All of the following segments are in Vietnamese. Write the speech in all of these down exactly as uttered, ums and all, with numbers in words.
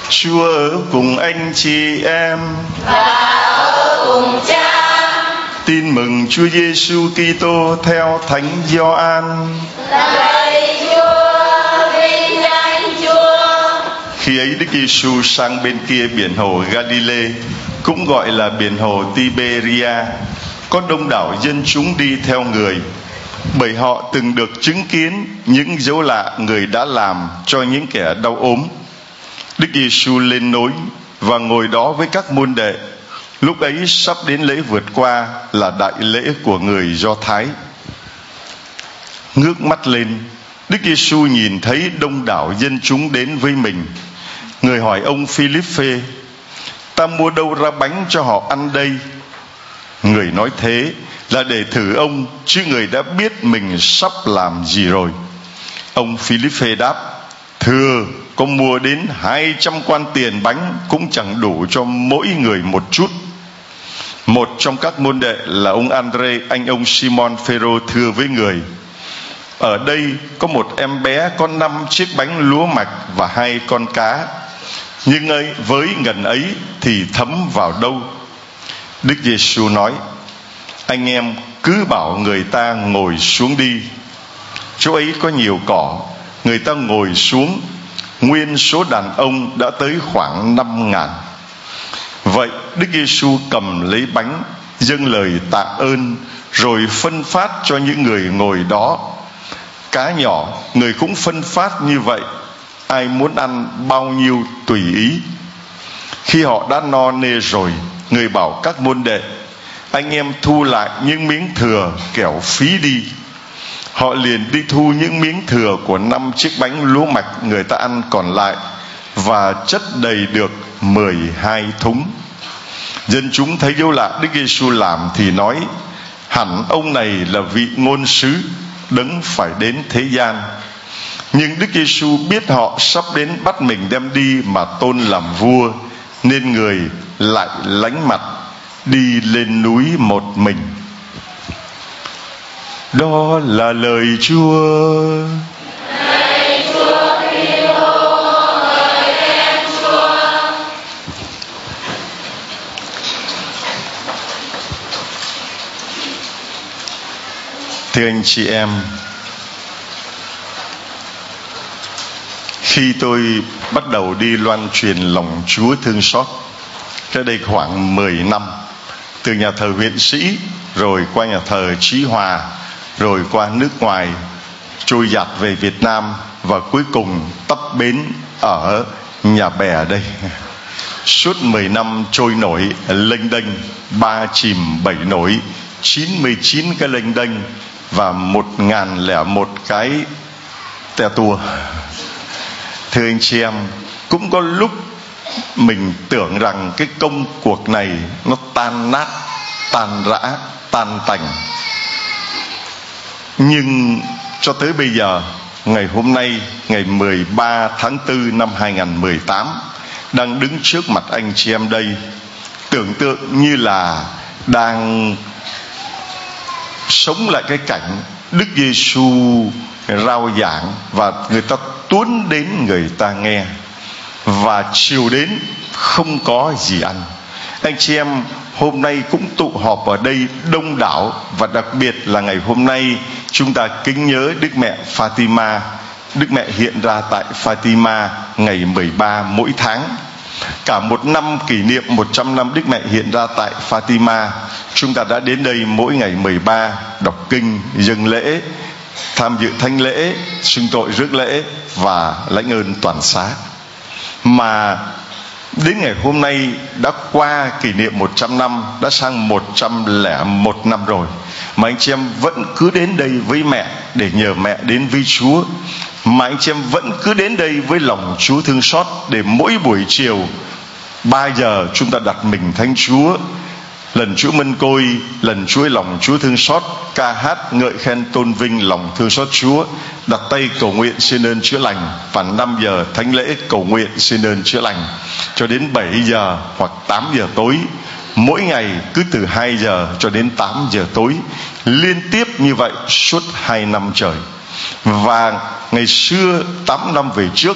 Chúa ở cùng anh chị em và ở cùng Cha. Tin mừng Chúa Giêsu Kitô theo Thánh Gioan. Lạy Chúa, vinh danh Chúa. Khi ấy Đức Giêsu sang bên kia biển hồ Galilee, cũng gọi là biển hồ Tiberia, có đông đảo dân chúng đi theo người, bởi họ từng được chứng kiến những dấu lạ người đã làm cho những kẻ đau ốm. Đức Giêsu lên núi và ngồi đó với các môn đệ. Lúc ấy sắp đến lễ vượt qua là đại lễ của người Do Thái. Ngước mắt lên, Đức Giêsu nhìn thấy đông đảo dân chúng đến với mình. Người hỏi ông Phi-líp-phê: ta mua đâu ra bánh cho họ ăn đây? Người nói thế là để thử ông, chứ người đã biết mình sắp làm gì rồi. Ông Phi-líp-phê đáp: thưa, có mua đến hai trăm quan tiền bánh cũng chẳng đủ cho mỗi người một chút. Một trong các môn đệ là ông Andre, anh ông Simon Phêrô, thưa với người: ở đây có một em bé có năm chiếc bánh lúa mạch và hai con cá, nhưng ấy với ngần ấy thì thấm vào đâu? Đức Giêsu nói: anh em cứ bảo người ta ngồi xuống đi. Chỗ ấy có nhiều cỏ. Người ta ngồi xuống. Nguyên số đàn ông đã tới khoảng năm ngàn. Vậy Đức Giêsu cầm lấy bánh, dâng lời tạ ơn, rồi phân phát cho những người ngồi đó. Cá nhỏ người cũng phân phát như vậy, ai muốn ăn bao nhiêu tùy ý. Khi họ đã no nê rồi, người bảo các môn đệ: anh em thu lại những miếng thừa, kẻo phí đi. Họ liền đi thu những miếng thừa của năm chiếc bánh lúa mạch người ta ăn còn lại, và chất đầy được mười hai thúng. Dân chúng thấy dấu lạ Đức Giêsu làm thì nói: hẳn ông này là vị ngôn sứ đấng phải đến thế gian. Nhưng Đức Giêsu biết họ sắp đến bắt mình đem đi mà tôn làm vua, nên người lại lánh mặt đi lên núi một mình. Đó là lời Chúa. Lạy Chúa Kitô, lời khen Chúa. Thưa anh chị em, khi tôi bắt đầu đi loan truyền lòng Chúa thương xót, cách đây khoảng mười năm, từ nhà thờ Huyện Sĩ, rồi qua nhà thờ Chí Hòa, rồi qua nước ngoài, trôi dạt về Việt Nam, và cuối cùng tấp bến ở Nhà Bè đây. Suốt mười năm trôi nổi lênh đênh, ba chìm bảy nổi, chín mươi chín cái lênh đênh và một ngàn lẻ một cái te tua. Thưa anh chị em, cũng có lúc mình tưởng rằng cái công cuộc này nó tan nát, tan rã, tan tành. Nhưng cho tới bây giờ, ngày hôm nay, ngày mười ba tháng tư năm hai nghìn không trăm mười tám, đang đứng trước mặt anh chị em đây, tưởng tượng như là đang sống lại cái cảnh Đức Giêsu rao giảng và người ta tuôn đến người ta nghe, và chiều đến không có gì ăn. Anh chị em hôm nay cũng tụ họp ở đây đông đảo, và đặc biệt là ngày hôm nay chúng ta kính nhớ Đức Mẹ Fatima. Đức Mẹ hiện ra tại Fatima ngày mười ba mỗi tháng. Cả một năm kỷ niệm một trăm năm Đức Mẹ hiện ra tại Fatima, chúng ta đã đến đây mỗi ngày mười ba đọc kinh, dâng lễ, tham dự thánh lễ, xưng tội rước lễ và lãnh ơn toàn xá. Mà đến ngày hôm nay đã qua kỷ niệm một trăm năm, đã sang một trăm lẻ một năm rồi, mà anh chị em vẫn cứ đến đây với mẹ để nhờ mẹ đến với Chúa. Mà anh chị em vẫn cứ đến đây với lòng Chúa thương xót, để mỗi buổi chiều ba giờ chúng ta đặt mình thánh Chúa, lần Chúa mân côi, lần Chúa lòng Chúa thương xót, ca hát ngợi khen tôn vinh lòng thương xót Chúa, đặt tay cầu nguyện xin ơn chữa lành, và năm giờ thánh lễ cầu nguyện xin ơn chữa lành, cho đến bảy giờ hoặc tám giờ tối. Mỗi ngày cứ từ hai giờ cho đến tám giờ tối, liên tiếp như vậy suốt hai năm trời. Và ngày xưa tám năm về trước,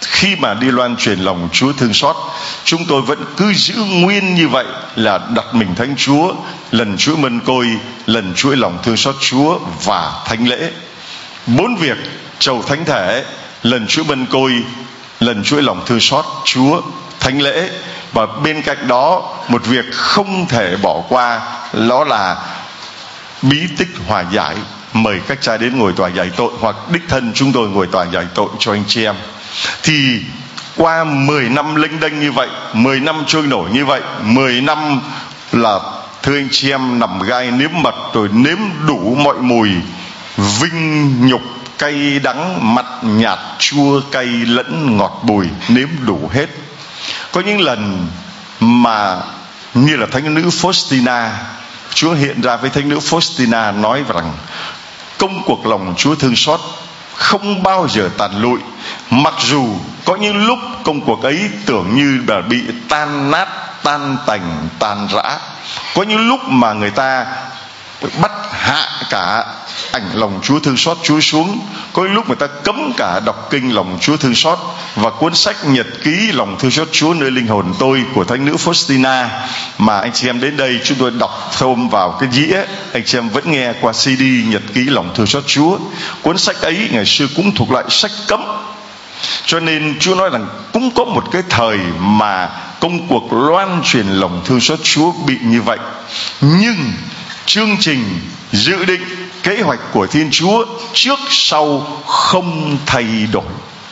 khi mà đi loan truyền lòng Chúa thương xót, chúng tôi vẫn cứ giữ nguyên như vậy, là đặt mình thánh Chúa, lần chuỗi mân côi, lần chuỗi lòng thương xót Chúa và thánh lễ. Bốn việc: chầu thánh thể, lần chuỗi mân côi, lần chuỗi lòng thương xót Chúa, thánh lễ. Và bên cạnh đó, một việc không thể bỏ qua, đó là bí tích hòa giải. Mời các cha đến ngồi tòa giải tội, hoặc đích thân chúng tôi ngồi tòa giải tội cho anh chị em. Thì qua mười năm lênh đênh như vậy, mười năm trôi nổi như vậy, mười năm là thưa anh chị em, nằm gai nếm mật, rồi nếm đủ mọi mùi vinh nhục, cay đắng, mặn nhạt, chua cay lẫn ngọt bùi, nếm đủ hết. Có những lần mà như là thánh nữ Faustina, Chúa hiện ra với thánh nữ Faustina nói rằng công cuộc lòng Chúa thương xót không bao giờ tàn lụi, mặc dù có những lúc công cuộc ấy tưởng như là bị tan nát, tan tành, tan rã. Có những lúc mà người ta bắt hạ cả ảnh lòng Chúa thương xót Chúa xuống. Có những lúc người ta cấm cả đọc kinh lòng Chúa thương xót. Và cuốn sách nhật ký lòng thương xót Chúa nơi linh hồn tôi của thánh nữ Faustina, mà anh chị em đến đây chúng tôi đọc thôm vào cái dĩa, anh chị em vẫn nghe qua xê đê nhật ký lòng thương xót Chúa. Cuốn sách ấy ngày xưa cũng thuộc loại sách cấm, cho nên Chúa nói rằng cũng có một cái thời mà công cuộc loan truyền lòng thương xót Chúa bị như vậy. Nhưng chương trình, dự định, kế hoạch của Thiên Chúa trước sau không thay đổi.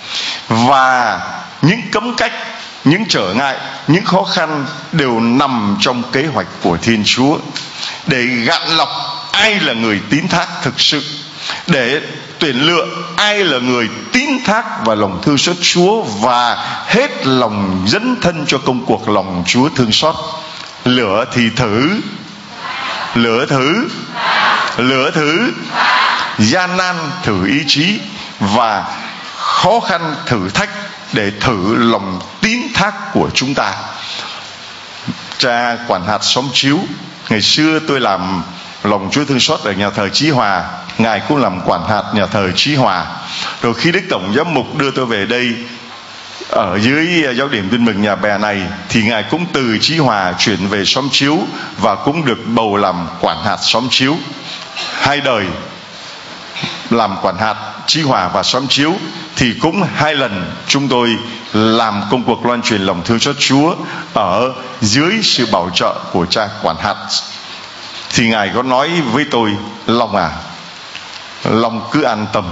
Và những cấm cách, những trở ngại, những khó khăn đều nằm trong kế hoạch của Thiên Chúa, để gạn lọc ai là người tín thác thực sự, để tuyển lựa ai là người tín thác vào lòng thương xót Chúa và hết lòng dấn thân cho công cuộc lòng Chúa thương xót. Lửa thì thử, lửa thử, lửa thử, gian nan thử ý chí, và khó khăn thử thách để thử lòng tín thác của chúng ta. Cha quản hạt xóm Chiếu, ngày xưa tôi làm lòng Chúa thương xót ở nhà thờ Chí Hòa, ngài cũng làm quản hạt nhà thờ Chí Hòa. Rồi khi Đức Tổng Giám mục đưa tôi về đây ở dưới giáo điểm Tin Mừng Nhà Bè này, thì ngài cũng từ Chí Hòa chuyển về xóm Chiếu và cũng được bầu làm quản hạt xóm Chiếu. Hai đời làm quản hạt Chí Hòa và xóm Chiếu, thì cũng hai lần chúng tôi làm công cuộc loan truyền lòng thương xót Chúa ở dưới sự bảo trợ của cha quản hạt. Thì ngài có nói với tôi: Long à, Long cứ an tâm,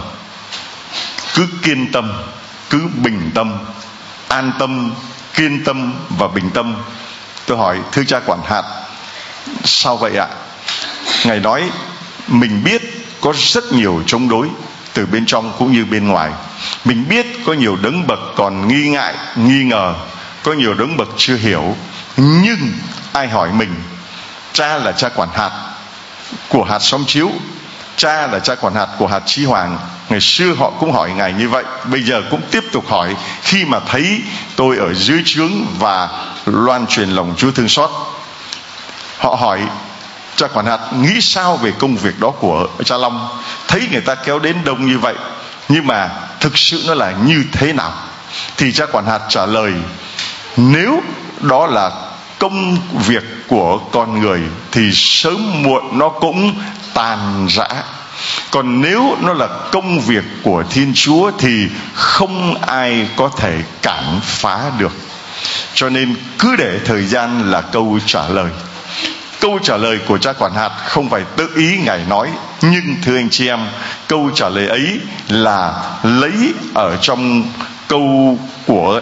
cứ kiên tâm, cứ bình tâm, an tâm, kiên tâm và bình tâm. Tôi hỏi: thưa cha quản hạt, sao vậy ạ? Ngài nói: mình biết có rất nhiều chống đối từ bên trong cũng như bên ngoài. Mình biết có nhiều đấng bậc còn nghi ngại, nghi ngờ, có nhiều đấng bậc chưa hiểu. Nhưng ai hỏi mình, cha là cha quản hạt của hạt xóm Chiếu, cha là cha quản hạt của hạt Chí Hoàng. Ngày xưa họ cũng hỏi ngài như vậy, bây giờ cũng tiếp tục hỏi khi mà thấy tôi ở dưới trướng và loan truyền lòng Chúa thương xót. Họ hỏi cha quản hạt nghĩ sao về công việc đó của cha Long, thấy người ta kéo đến đông như vậy, nhưng mà thực sự nó là như thế nào? Thì cha quản hạt trả lời: nếu đó là công việc của con người thì sớm muộn nó cũng tàn rã. Còn nếu nó là công việc của Thiên Chúa thì không ai có thể cản phá được. Cho nên cứ để thời gian là câu trả lời. Câu trả lời của cha quản hạt không phải tự ý ngài nói, nhưng thưa anh chị em, câu trả lời ấy là lấy ở trong câu của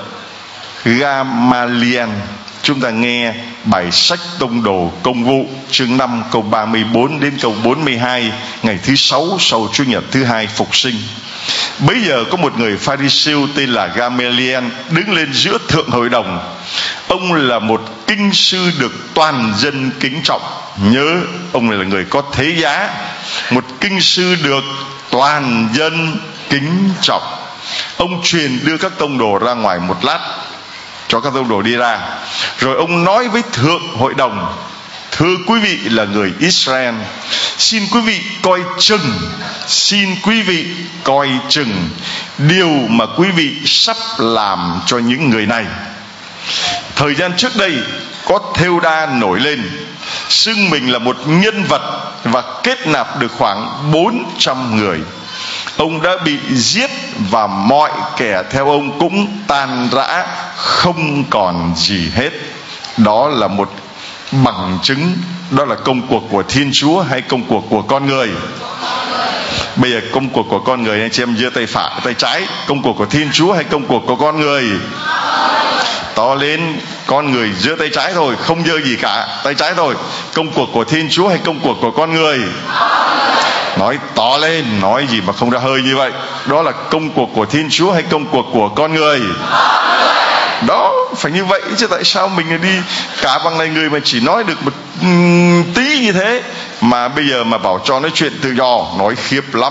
Gamaliel. Chúng ta nghe bài sách Tông Đồ Công vụ chương năm câu ba mươi bốn đến câu bốn mươi hai, ngày thứ sáu sau Chủ nhật thứ hai phục sinh. Bấy giờ có một người Pha-ri-siêu tên là Gamaliel đứng lên giữa thượng hội đồng. Ông là một kinh sư được toàn dân kính trọng. Nhớ, ông là người có thế giá. Một kinh sư được toàn dân kính trọng. Ông truyền đưa các tông đồ ra ngoài một lát, cho các tông đồ đi ra. Rồi ông nói với thượng hội đồng: Thưa quý vị là người Israel, xin quý vị coi chừng, xin quý vị coi chừng điều mà quý vị sắp làm cho những người này. Thời gian trước đây có Thêu Đa nổi lên, xưng mình là một nhân vật và kết nạp được khoảng bốn trăm người. Ông đã bị giết và mọi kẻ theo ông cũng tan rã, không còn gì hết. Đó là một bằng chứng, đó là công cuộc của Thiên Chúa hay công cuộc của con người? Bây giờ công cuộc của con người, anh chị em giơ tay phải, tay trái. Công cuộc của Thiên Chúa hay công cuộc của con người? To lên, con người giơ tay trái thôi, không giơ gì cả, tay trái thôi. Công cuộc của Thiên Chúa hay công cuộc của con người? Nói to lên, nói gì mà không ra hơi như vậy. Đó là công cuộc của Thiên Chúa hay công cuộc của con người? Đó, phải như vậy chứ tại sao mình đi cả bằng này người mà chỉ nói được một tí như thế, mà bây giờ mà bảo cho nói chuyện tự do, nói khiếp lắm,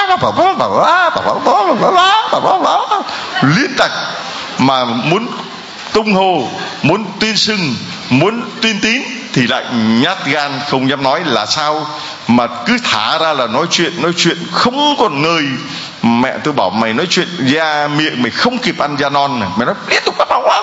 liên tặc, mà muốn tung hô, muốn tuyên xưng, muốn tuyên tín thì lại nhát gan không dám nói. Là sao mà cứ thả ra là nói chuyện, nói chuyện không còn nơi. Mẹ tôi bảo mày nói chuyện da miệng mày không kịp ăn da non này, mày nói liên tục.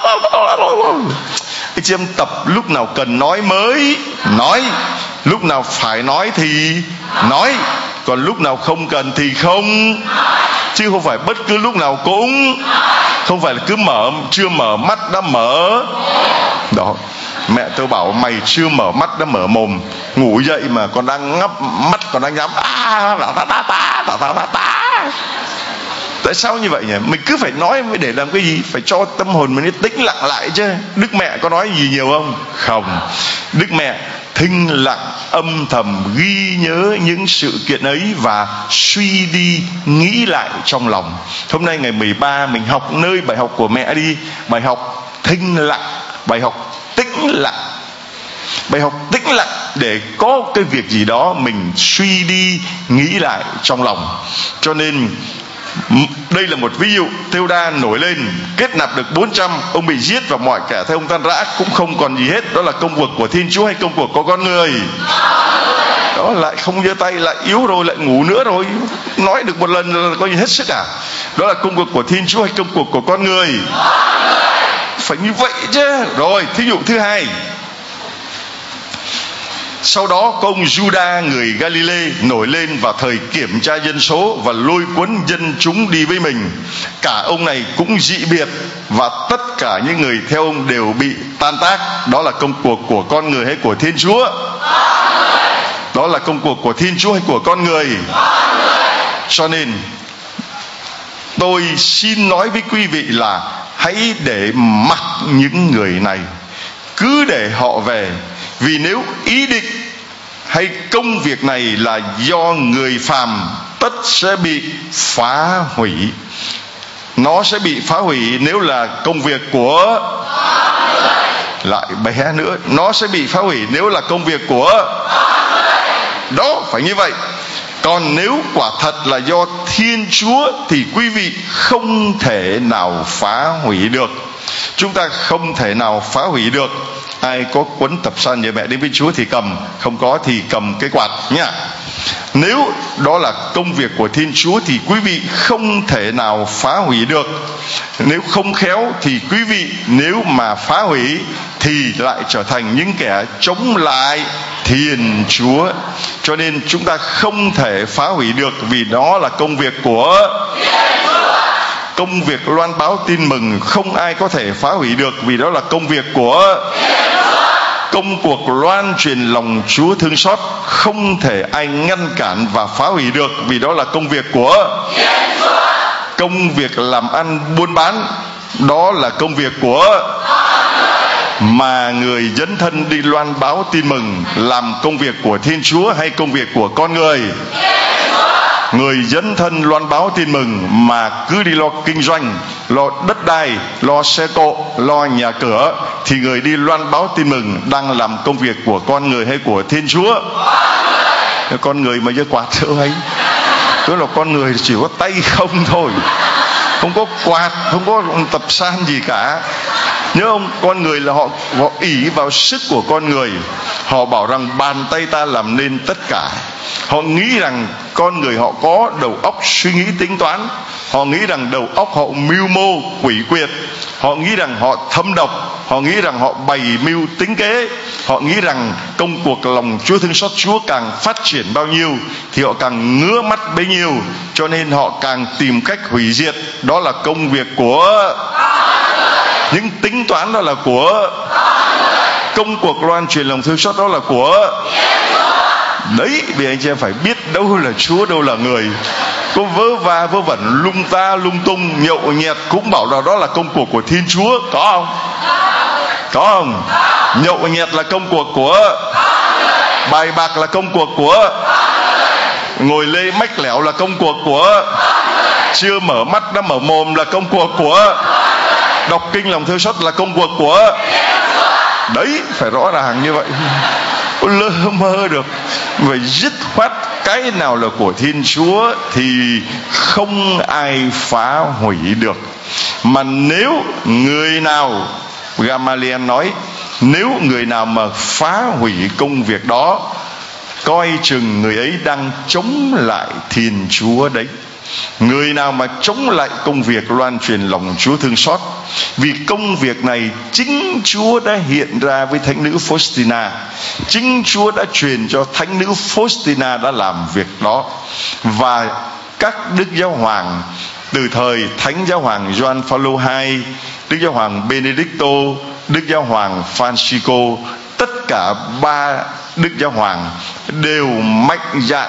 Anh chị em tập lúc nào cần nói mới nói, lúc nào phải nói thì nói, còn lúc nào không cần thì không, chứ không phải bất cứ lúc nào cũng, không phải là cứ mở, chưa mở mắt đã mở. Đó, mẹ tôi bảo mày chưa mở mắt đã mở mồm, ngủ dậy mà còn đang ngắp mắt, còn đang nhắm à, ta ta ta ta ta ta ta. Tại sao như vậy nhỉ? Mình cứ phải nói để làm cái gì? Phải cho tâm hồn mình tĩnh lặng lại chứ. Đức mẹ có nói gì nhiều không? Không. Đức mẹ thinh lặng âm thầm ghi nhớ những sự kiện ấy và suy đi nghĩ lại trong lòng. Hôm nay ngày mười ba mình học nơi bài học của mẹ đi, bài học thinh lặng, bài học tĩnh lặng. Bài học tĩnh lặng để có cái việc gì đó mình suy đi nghĩ lại trong lòng. Cho nên đây là một ví dụ. Thêu Đa nổi lên, kết nạp được bốn trăm, ông bị giết và mọi kẻ theo ông tan rã, cũng không còn gì hết. Đó là công cuộc của Thiên Chúa hay công cuộc của con người? Đó, lại không giơ tay, lại yếu rồi, lại ngủ nữa rồi. Nói được một lần là coi như hết sức à? Đó là công cuộc của Thiên Chúa hay công cuộc của con người? Phải như vậy chứ. Rồi, thí dụ thứ hai. Sau đó có ông Juda người Galilee nổi lên vào thời kiểm tra dân số và lôi cuốn dân chúng đi với mình. Cả ông này cũng dị biệt và tất cả những người theo ông đều bị tan tác. Đó là công cuộc của con người hay của Thiên Chúa? Đó là công cuộc của Thiên Chúa hay của con người? Cho nên tôi xin nói với quý vị là hãy để mặc những người này, cứ để họ về. Vì nếu ý định hay công việc này là do người phàm, tất sẽ bị phá hủy. Nó sẽ bị phá hủy nếu là công việc của, lại bé nữa, nó sẽ bị phá hủy nếu là công việc của. Đó, phải như vậy. Còn nếu quả thật là do Thiên Chúa thì quý vị không thể nào phá hủy được. Chúng ta không thể nào phá hủy được. Ai có cuốn tập san nhờ mẹ đến với Chúa thì cầm, không có thì cầm cái quạt nhá. Nếu đó là công việc của Thiên Chúa thì quý vị không thể nào phá hủy được. Nếu không khéo thì quý vị nếu mà phá hủy thì lại trở thành những kẻ chống lại Thiên Chúa. Cho nên chúng ta không thể phá hủy được, vì đó là công việc của Thiên Chúa. Công việc loan báo tin mừng không ai có thể phá hủy được, vì đó là công việc của Thiên Chúa. Công cuộc loan truyền lòng Chúa thương xót không thể ai ngăn cản và phá hủy được, vì đó là công việc của Thiên Chúa. Công việc làm ăn buôn bán, đó là công việc của mà người dấn thân đi loan báo tin mừng làm công việc của Thiên Chúa hay công việc của con người? Người dấn thân loan báo tin mừng mà cứ đi lo kinh doanh, lo đất đai, lo xe cộ, lo nhà cửa thì người đi loan báo tin mừng đang làm công việc của con người hay của Thiên Chúa? Con người mà giơ quạt thưa ấy, tức là con người chỉ có tay không thôi, không có quạt, không có tập san gì cả. Nhớ không, con người là họ họ ỷ vào sức của con người, Họ bảo rằng bàn tay ta làm nên tất cả. Họ nghĩ rằng con người họ có đầu óc suy nghĩ tính toán. Họ nghĩ rằng đầu óc họ mưu mô quỷ quyệt. Họ nghĩ rằng họ thâm độc. Họ nghĩ rằng họ bày mưu tính kế. Họ nghĩ rằng công cuộc lòng Chúa thương xót Chúa càng phát triển bao nhiêu thì họ càng ngứa mắt bấy nhiêu, cho nên họ càng tìm cách hủy diệt. Đó là công việc của những tính toán, đó là của công cuộc loan truyền lòng thương xót, đó là của đấy. Vì anh chị em phải biết đâu là Chúa, đâu là người. Có vớ va vớ vẩn lung ta lung tung nhậu nhẹt cũng bảo là đó là công cuộc của Thiên Chúa, có không? Có không? Nhậu nhẹt là công cuộc của, bài bạc là công cuộc của, ngồi lê mách lẻo là công cuộc của, chưa mở mắt đã mở mồm là công cuộc của, đọc kinh lòng thương xót là công cuộc của. Đấy, phải rõ ràng như vậy. Không lơ mơ được. Vậy dứt khoát cái nào là của Thiên Chúa thì không ai phá hủy được. Mà nếu người nào, Gamaliel nói, nếu người nào mà phá hủy công việc đó, coi chừng người ấy đang chống lại Thiên Chúa đấy. Người nào mà chống lại công việc loan truyền lòng Chúa thương xót, vì công việc này chính Chúa đã hiện ra với thánh nữ Faustina, chính Chúa đã truyền cho thánh nữ Faustina đã làm việc đó. Và các đức giáo hoàng từ thời thánh giáo hoàng Gioan Phaolô hai, đức giáo hoàng Benedicto, đức giáo hoàng Francisco, tất cả ba đức giáo hoàng đều mạnh dạn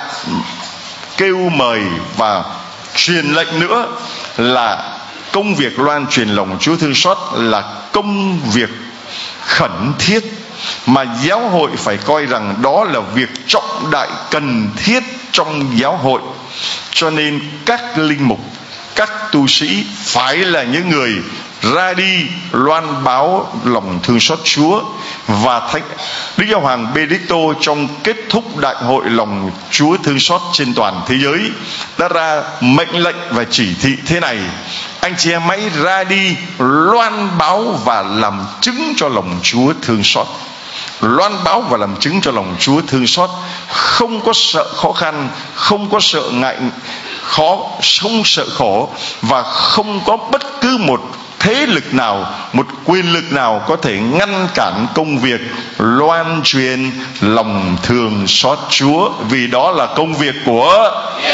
kêu mời và truyền lệnh nữa là công việc loan truyền lòng Chúa thương xót là công việc khẩn thiết, mà giáo hội phải coi rằng đó là việc trọng đại cần thiết trong giáo hội. Cho nên các linh mục, các tu sĩ phải là những người ra đi loan báo lòng thương xót Chúa. Và thánh Đức Giáo hoàng Benedicto trong kết thúc đại hội lòng Chúa thương xót trên toàn thế giới đã ra mệnh lệnh và chỉ thị thế này: anh chị em hãy ra đi loan báo và làm chứng cho lòng Chúa thương xót. Loan báo và làm chứng cho lòng Chúa thương xót, không có sợ khó khăn, không có sợ ngại khó, không sợ khổ, và không có bất cứ một thế lực nào, một quyền lực nào có thể ngăn cản công việc loan truyền lòng thương xót Chúa. Vì đó là công việc của,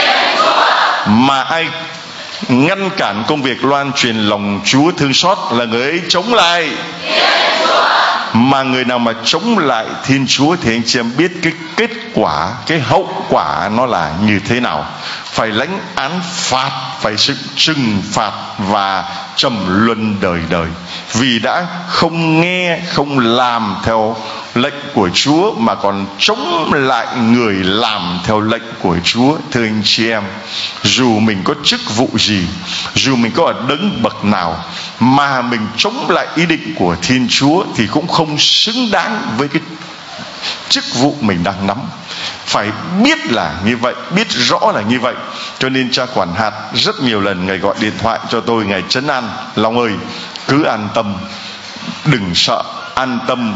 mà ai ngăn cản công việc loan truyền lòng Chúa thương xót là người ấy chống lại. Mà người nào mà chống lại Thiên Chúa thì anh chị em biết cái kết quả, cái hậu quả nó là như thế nào. Phải lãnh án phạt, phải sự trừng phạt và trầm luân đời đời, vì đã không nghe, không làm theo lệnh của Chúa mà còn chống lại người làm theo lệnh của Chúa. Thưa anh chị em, dù mình có chức vụ gì, dù mình có ở đấng bậc nào, mà mình chống lại ý định của Thiên Chúa thì cũng không xứng đáng với cái chức vụ mình đang nắm. Phải biết là như vậy, biết rõ là như vậy. Cho nên cha quản hạt rất nhiều lần Ngài gọi điện thoại cho tôi, Ngài trấn an: Long ơi, cứ an tâm, đừng sợ, an tâm,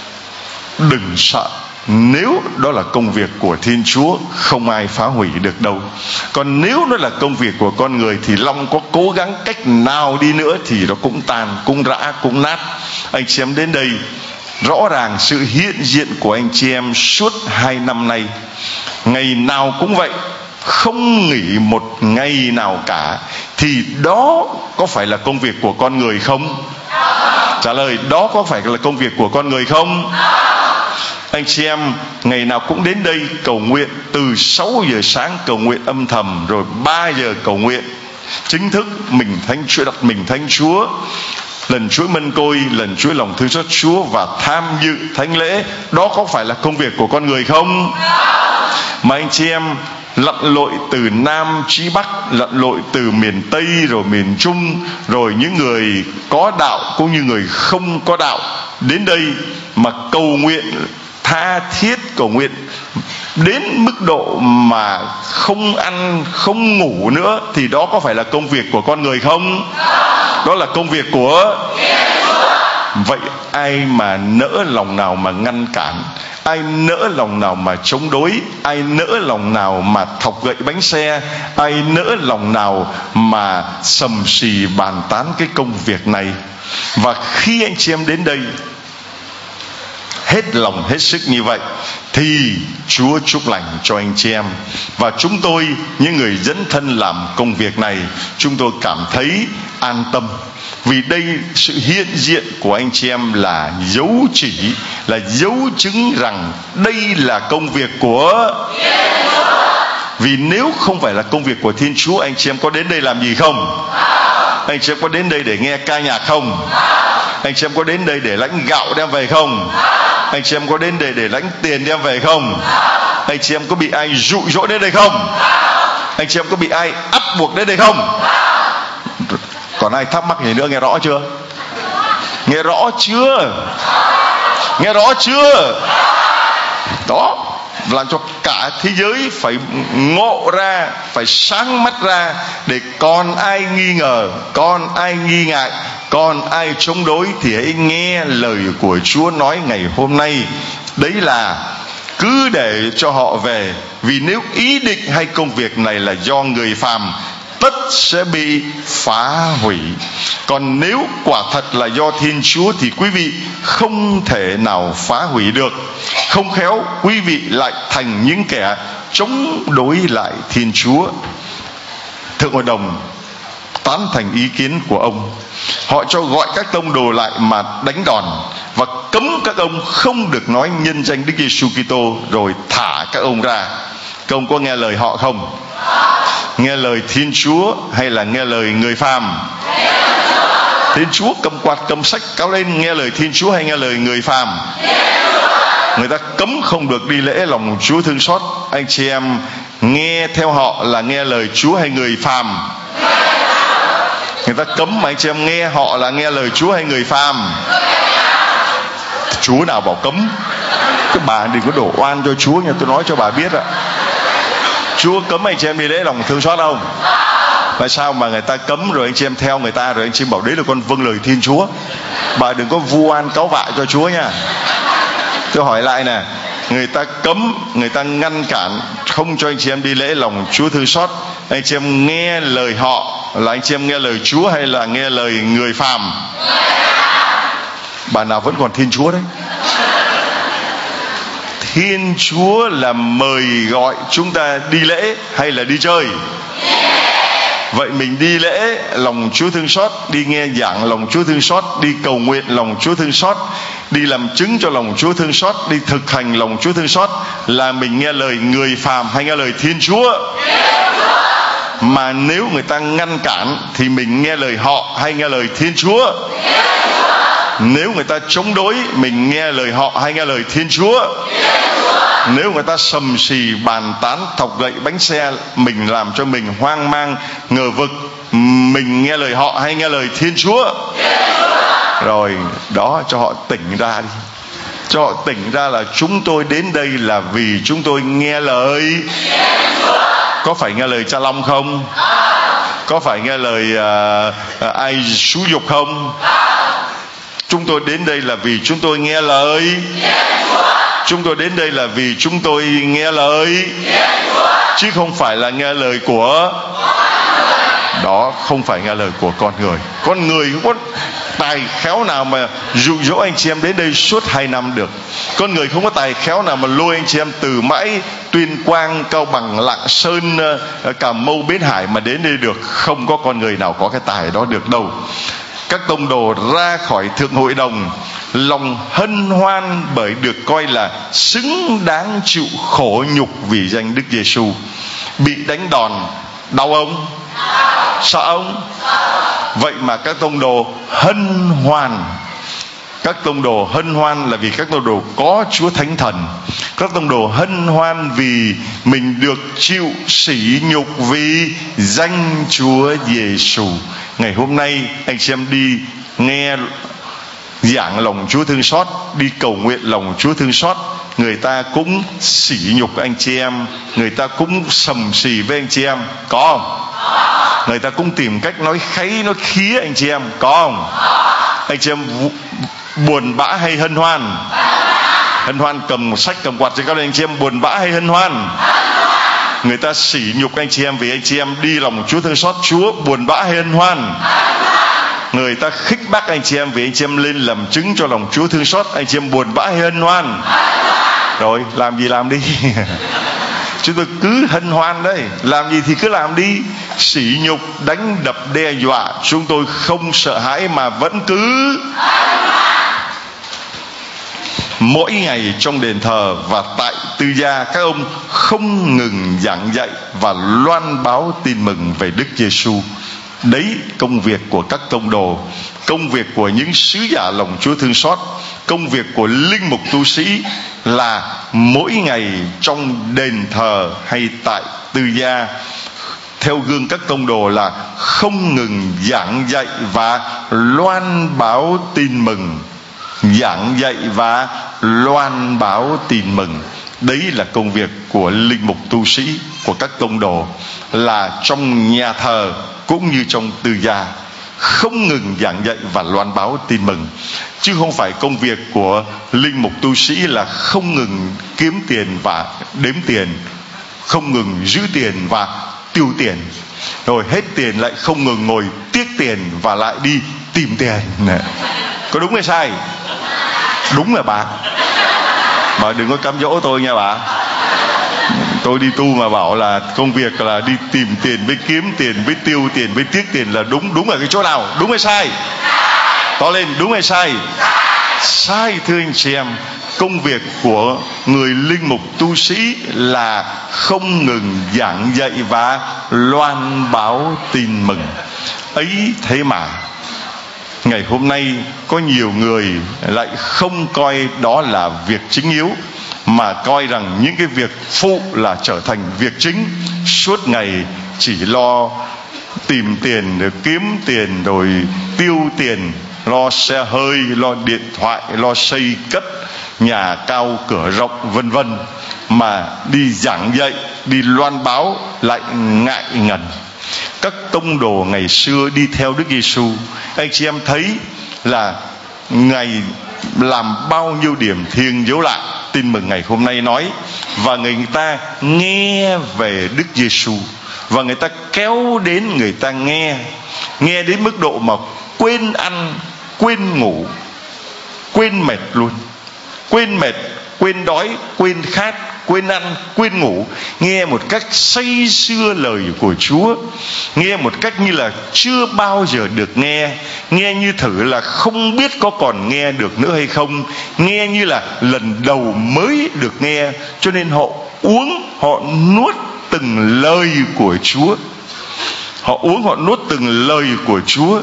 đừng sợ. Nếu đó là công việc của Thiên Chúa, không ai phá hủy được đâu. Còn nếu nó là công việc của con người thì Long có cố gắng cách nào đi nữa thì nó cũng tàn, cũng rã, cũng nát. Anh chị em đến đây, rõ ràng sự hiện diện của anh chị em suốt hai năm nay, ngày nào cũng vậy, không nghỉ một ngày nào cả, thì đó có phải là công việc của con người không? Trả lời, đó có phải là công việc của con người không? Anh chị em ngày nào cũng đến đây cầu nguyện, từ sáu giờ sáng cầu nguyện âm thầm, rồi ba giờ cầu nguyện chính thức mình thánh Chúa, đặt mình thánh Chúa, lần chuỗi mân côi, lần chuỗi lòng thương xót Chúa và tham dự thánh lễ. Đó có phải là công việc của con người không? Mà anh chị em lặn lội từ Nam chí Bắc, lặn lội từ miền Tây rồi miền Trung, rồi những người có đạo cũng như người không có đạo đến đây mà cầu nguyện tha thiết, cầu nguyện đến mức độ mà không ăn không ngủ nữa, thì đó có phải là công việc của con người không? Đó là công việc của Vậy ai mà nỡ lòng nào mà ngăn cản, ai nỡ lòng nào mà chống đối, ai nỡ lòng nào mà thọc gậy bánh xe, ai nỡ lòng nào mà sầm xì bàn tán cái công việc này. Và khi anh chị em đến đây hết lòng hết sức như vậy thì Chúa chúc lành cho anh chị em. Và chúng tôi, những người dẫn thân làm công việc này, chúng tôi cảm thấy an tâm, vì đây sự hiện diện của anh chị em là dấu chỉ, là dấu chứng rằng đây là công việc của Thiên Chúa. Vì nếu không phải là công việc của Thiên Chúa, anh chị em có đến đây làm gì không? Anh chị em có đến đây để nghe ca nhạc không? Anh chị em có đến đây để lãnh gạo đem về không? Anh chị em có đến đây để lãnh tiền đem về không? Anh chị em có bị ai dụ dỗ đến đây không? Anh chị em có bị ai áp buộc đến đây không? Còn ai thắc mắc gì nữa, nghe rõ chưa? Nghe rõ chưa? Nghe rõ chưa? Đó, làm cho cả thế giới phải ngộ ra, phải sáng mắt ra, để còn ai nghi ngờ, còn ai nghi ngại, còn ai chống đối thì hãy nghe lời của Chúa nói ngày hôm nay. Đấy là cứ để cho họ về, vì nếu ý định hay công việc này là do người phàm, tất sẽ bị phá hủy. Còn nếu quả thật là do Thiên Chúa thì quý vị không thể nào phá hủy được. Không khéo quý vị lại thành những kẻ chống đối lại Thiên Chúa. Thượng hội đồng tán thành ý kiến của ông. Họ cho gọi các tông đồ lại mà đánh đòn, và cấm các ông không được nói nhân danh Đức Giêsu Kitô, rồi thả các ông ra. Các ông có nghe lời họ không? Nghe lời Thiên Chúa hay là nghe lời người phàm? Thiên Chúa cầm quạt cầm sách cáo lên, nghe lời Thiên Chúa hay nghe lời người phàm? Người ta cấm không được đi lễ lòng Chúa thương xót. Anh chị em nghe theo họ là nghe lời Chúa hay người phàm? Người ta cấm mà anh chị em nghe họ là nghe lời Chúa hay người phàm? Chúa nào bảo cấm? Cái bà đừng có đổ oan cho Chúa nha, tôi nói cho bà biết ạ. Chúa cấm anh chị em đi lễ lòng thương xót không? Tại sao mà người ta cấm rồi anh chị em theo người ta, rồi anh chị em bảo đấy là con vâng lời Thiên Chúa? Bà đừng có vu oan cáo vạ cho Chúa nha. Tôi hỏi lại nè, người ta cấm, người ta ngăn cản không cho anh chị em đi lễ lòng Chúa thương xót, anh chị em nghe lời họ là anh chị em nghe lời Chúa hay là nghe lời người phàm? Bà nào vẫn còn Thiên Chúa đấy. Thiên Chúa là mời gọi chúng ta đi lễ hay là đi chơi? Vậy mình đi lễ lòng Chúa thương xót, đi nghe giảng lòng Chúa thương xót, đi cầu nguyện lòng Chúa thương xót, đi làm chứng cho lòng Chúa thương xót, đi thực hành lòng Chúa thương xót, là mình nghe lời người phàm hay nghe lời Thiên Chúa? Mà nếu người ta ngăn cản thì mình nghe lời họ hay nghe lời Thiên Chúa? Nếu người ta chống đối, mình nghe lời họ hay nghe lời Thiên Chúa? Nếu người ta sầm xì bàn tán thọc gậy bánh xe, mình làm cho mình hoang mang ngờ vực, mình nghe lời họ hay nghe lời Thiên Chúa? Rồi đó, cho họ tỉnh ra đi. Cho họ tỉnh ra là chúng tôi đến đây là vì chúng tôi nghe lời. Có phải nghe lời Cha Long không? Có phải nghe lời uh, uh, ai xúi dục không? Chúng tôi đến đây là vì chúng tôi nghe lời. Chúng tôi đến đây là vì chúng tôi nghe lời, chứ không phải là nghe lời của đó, không phải nghe lời của con người. Con người không có tài khéo nào mà dụ dỗ anh chị em đến đây suốt hai năm được. Con người không có tài khéo nào mà lôi anh chị em từ mãi Tuyên Quang, Cao Bằng, Lạng Sơn, Cà Mau, Bến Hải mà đến đây được. Không có con người nào có cái tài đó được đâu. Các tông đồ ra khỏi Thượng Hội đồng lòng hân hoan bởi được coi là xứng đáng chịu khổ nhục vì danh Đức Giêsu. Bị đánh đòn đau ông? Sợ ông? Vậy mà các tông đồ hân hoan. Các tông đồ hân hoan là vì các tông đồ có Chúa Thánh Thần. Các tông đồ hân hoan vì mình được chịu sỉ nhục vì danh Chúa Giêsu. Ngày hôm nay anh chị em đi nghe giảng lòng Chúa thương xót, đi cầu nguyện lòng Chúa thương xót, người ta cũng sỉ nhục anh chị em, người ta cũng sầm xì với anh chị em, có không? Người ta cũng tìm cách nói kháy, nói khía anh chị em, có không? Anh chị em Buồn bã hay hân hoan? Hân hoan. Cầm một sách cầm quạt cho các anh chị em. Buồn bã hay hân hoan? Người ta sỉ nhục anh chị em vì anh chị em đi lòng Chúa thương xót Chúa. Buồn bã hay hân hoan? Người ta khích bác anh chị em vì anh chị em lên làm chứng cho lòng Chúa thương xót. Anh chị em buồn bã hay hân hoan? Rồi làm gì làm đi. Chúng tôi cứ hân hoan đấy. Làm gì thì cứ làm đi. Sỉ nhục, đánh đập, đe dọa, chúng tôi không sợ hãi mà vẫn cứ. Mỗi ngày trong đền thờ và tại tư gia, các ông không ngừng giảng dạy và loan báo tin mừng về Đức Giêsu. Đấy công việc của các tông đồ, công việc của những sứ giả lòng Chúa thương xót, công việc của linh mục tu sĩ là mỗi ngày trong đền thờ hay tại tư gia, theo gương các tông đồ là không ngừng giảng dạy và loan báo tin mừng. Giảng dạy và loan báo tin mừng. Đấy là công việc của linh mục tu sĩ, của các tông đồ, là trong nhà thờ cũng như trong tư gia, không ngừng giảng dạy và loan báo tin mừng. Chứ không phải công việc của linh mục tu sĩ là không ngừng kiếm tiền và đếm tiền, không ngừng giữ tiền và tiêu tiền, rồi hết tiền lại không ngừng ngồi tiếc tiền và lại đi tìm tiền. Có đúng hay sai? Đúng là bà. Bà đừng có cám dỗ tôi nha bà. Tôi đi tu mà bảo là công việc là đi tìm tiền với kiếm tiền với tiêu tiền với tiếc tiền là đúng. Đúng ở cái chỗ nào? Đúng hay sai? To lên, đúng hay sai? Sai thưa anh chị em. Công việc của người linh mục tu sĩ là không ngừng giảng dạy và loan báo tin mừng. Ấy thế mà ngày hôm nay có nhiều người lại không coi đó là việc chính yếu, mà coi rằng những cái việc phụ là trở thành việc chính. Suốt ngày chỉ lo tìm tiền, rồi kiếm tiền, rồi tiêu tiền, lo xe hơi, lo điện thoại, lo xây cất nhà cao cửa rộng vân vân, mà đi giảng dạy, đi loan báo lại ngại ngần. Các tông đồ ngày xưa đi theo Đức Giêsu, anh chị em thấy là Ngài làm bao nhiêu điểm thiêng dấu lạ. Tin mừng ngày hôm nay nói, và người ta nghe về Đức Giêsu, và người ta kéo đến người ta nghe, nghe đến mức độ mà quên ăn, quên ngủ, quên mệt luôn, quên mệt, quên đói, quên khát, quên ăn, quên ngủ, nghe một cách say sưa lời của Chúa, nghe một cách như là chưa bao giờ được nghe, nghe như thử là không biết có còn nghe được nữa hay không, nghe như là lần đầu mới được nghe. Cho nên họ uống, họ nuốt từng lời của Chúa, họ uống, họ nuốt từng lời của Chúa,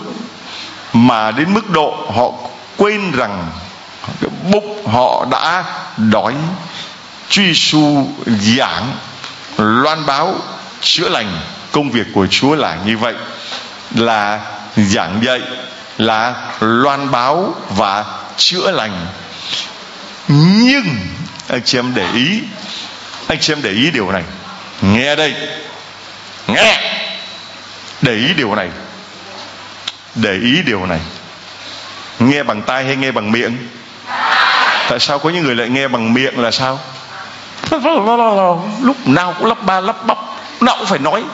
mà đến mức độ họ quên rằng bụng họ đã đói. Chúa Giêsu giảng, loan báo, chữa lành. Công việc của Chúa là như vậy, là giảng dạy, là loan báo và chữa lành. Nhưng anh chị em để ý, anh chị em để ý điều này, nghe đây, nghe, để ý điều này, để ý điều này. Nghe bằng tai hay nghe bằng miệng? Tại sao có những người lại nghe bằng miệng là sao? Lúc nào cũng lắp ba lắp bắp, nào cũng phải nói.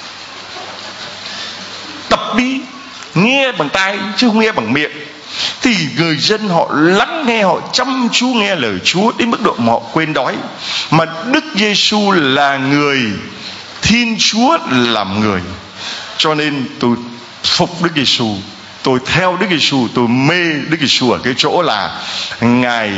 Tập đi, nghe bằng tai chứ không nghe bằng miệng. Thì người dân họ lắng nghe, họ chăm chú nghe lời Chúa đến mức độ mà họ quên đói. Mà Đức Giêsu là người, Thiên Chúa làm người, cho nên tôi phục Đức Giêsu, tôi theo Đức Giêsu, tôi mê Đức Giêsu ở cái chỗ là Ngài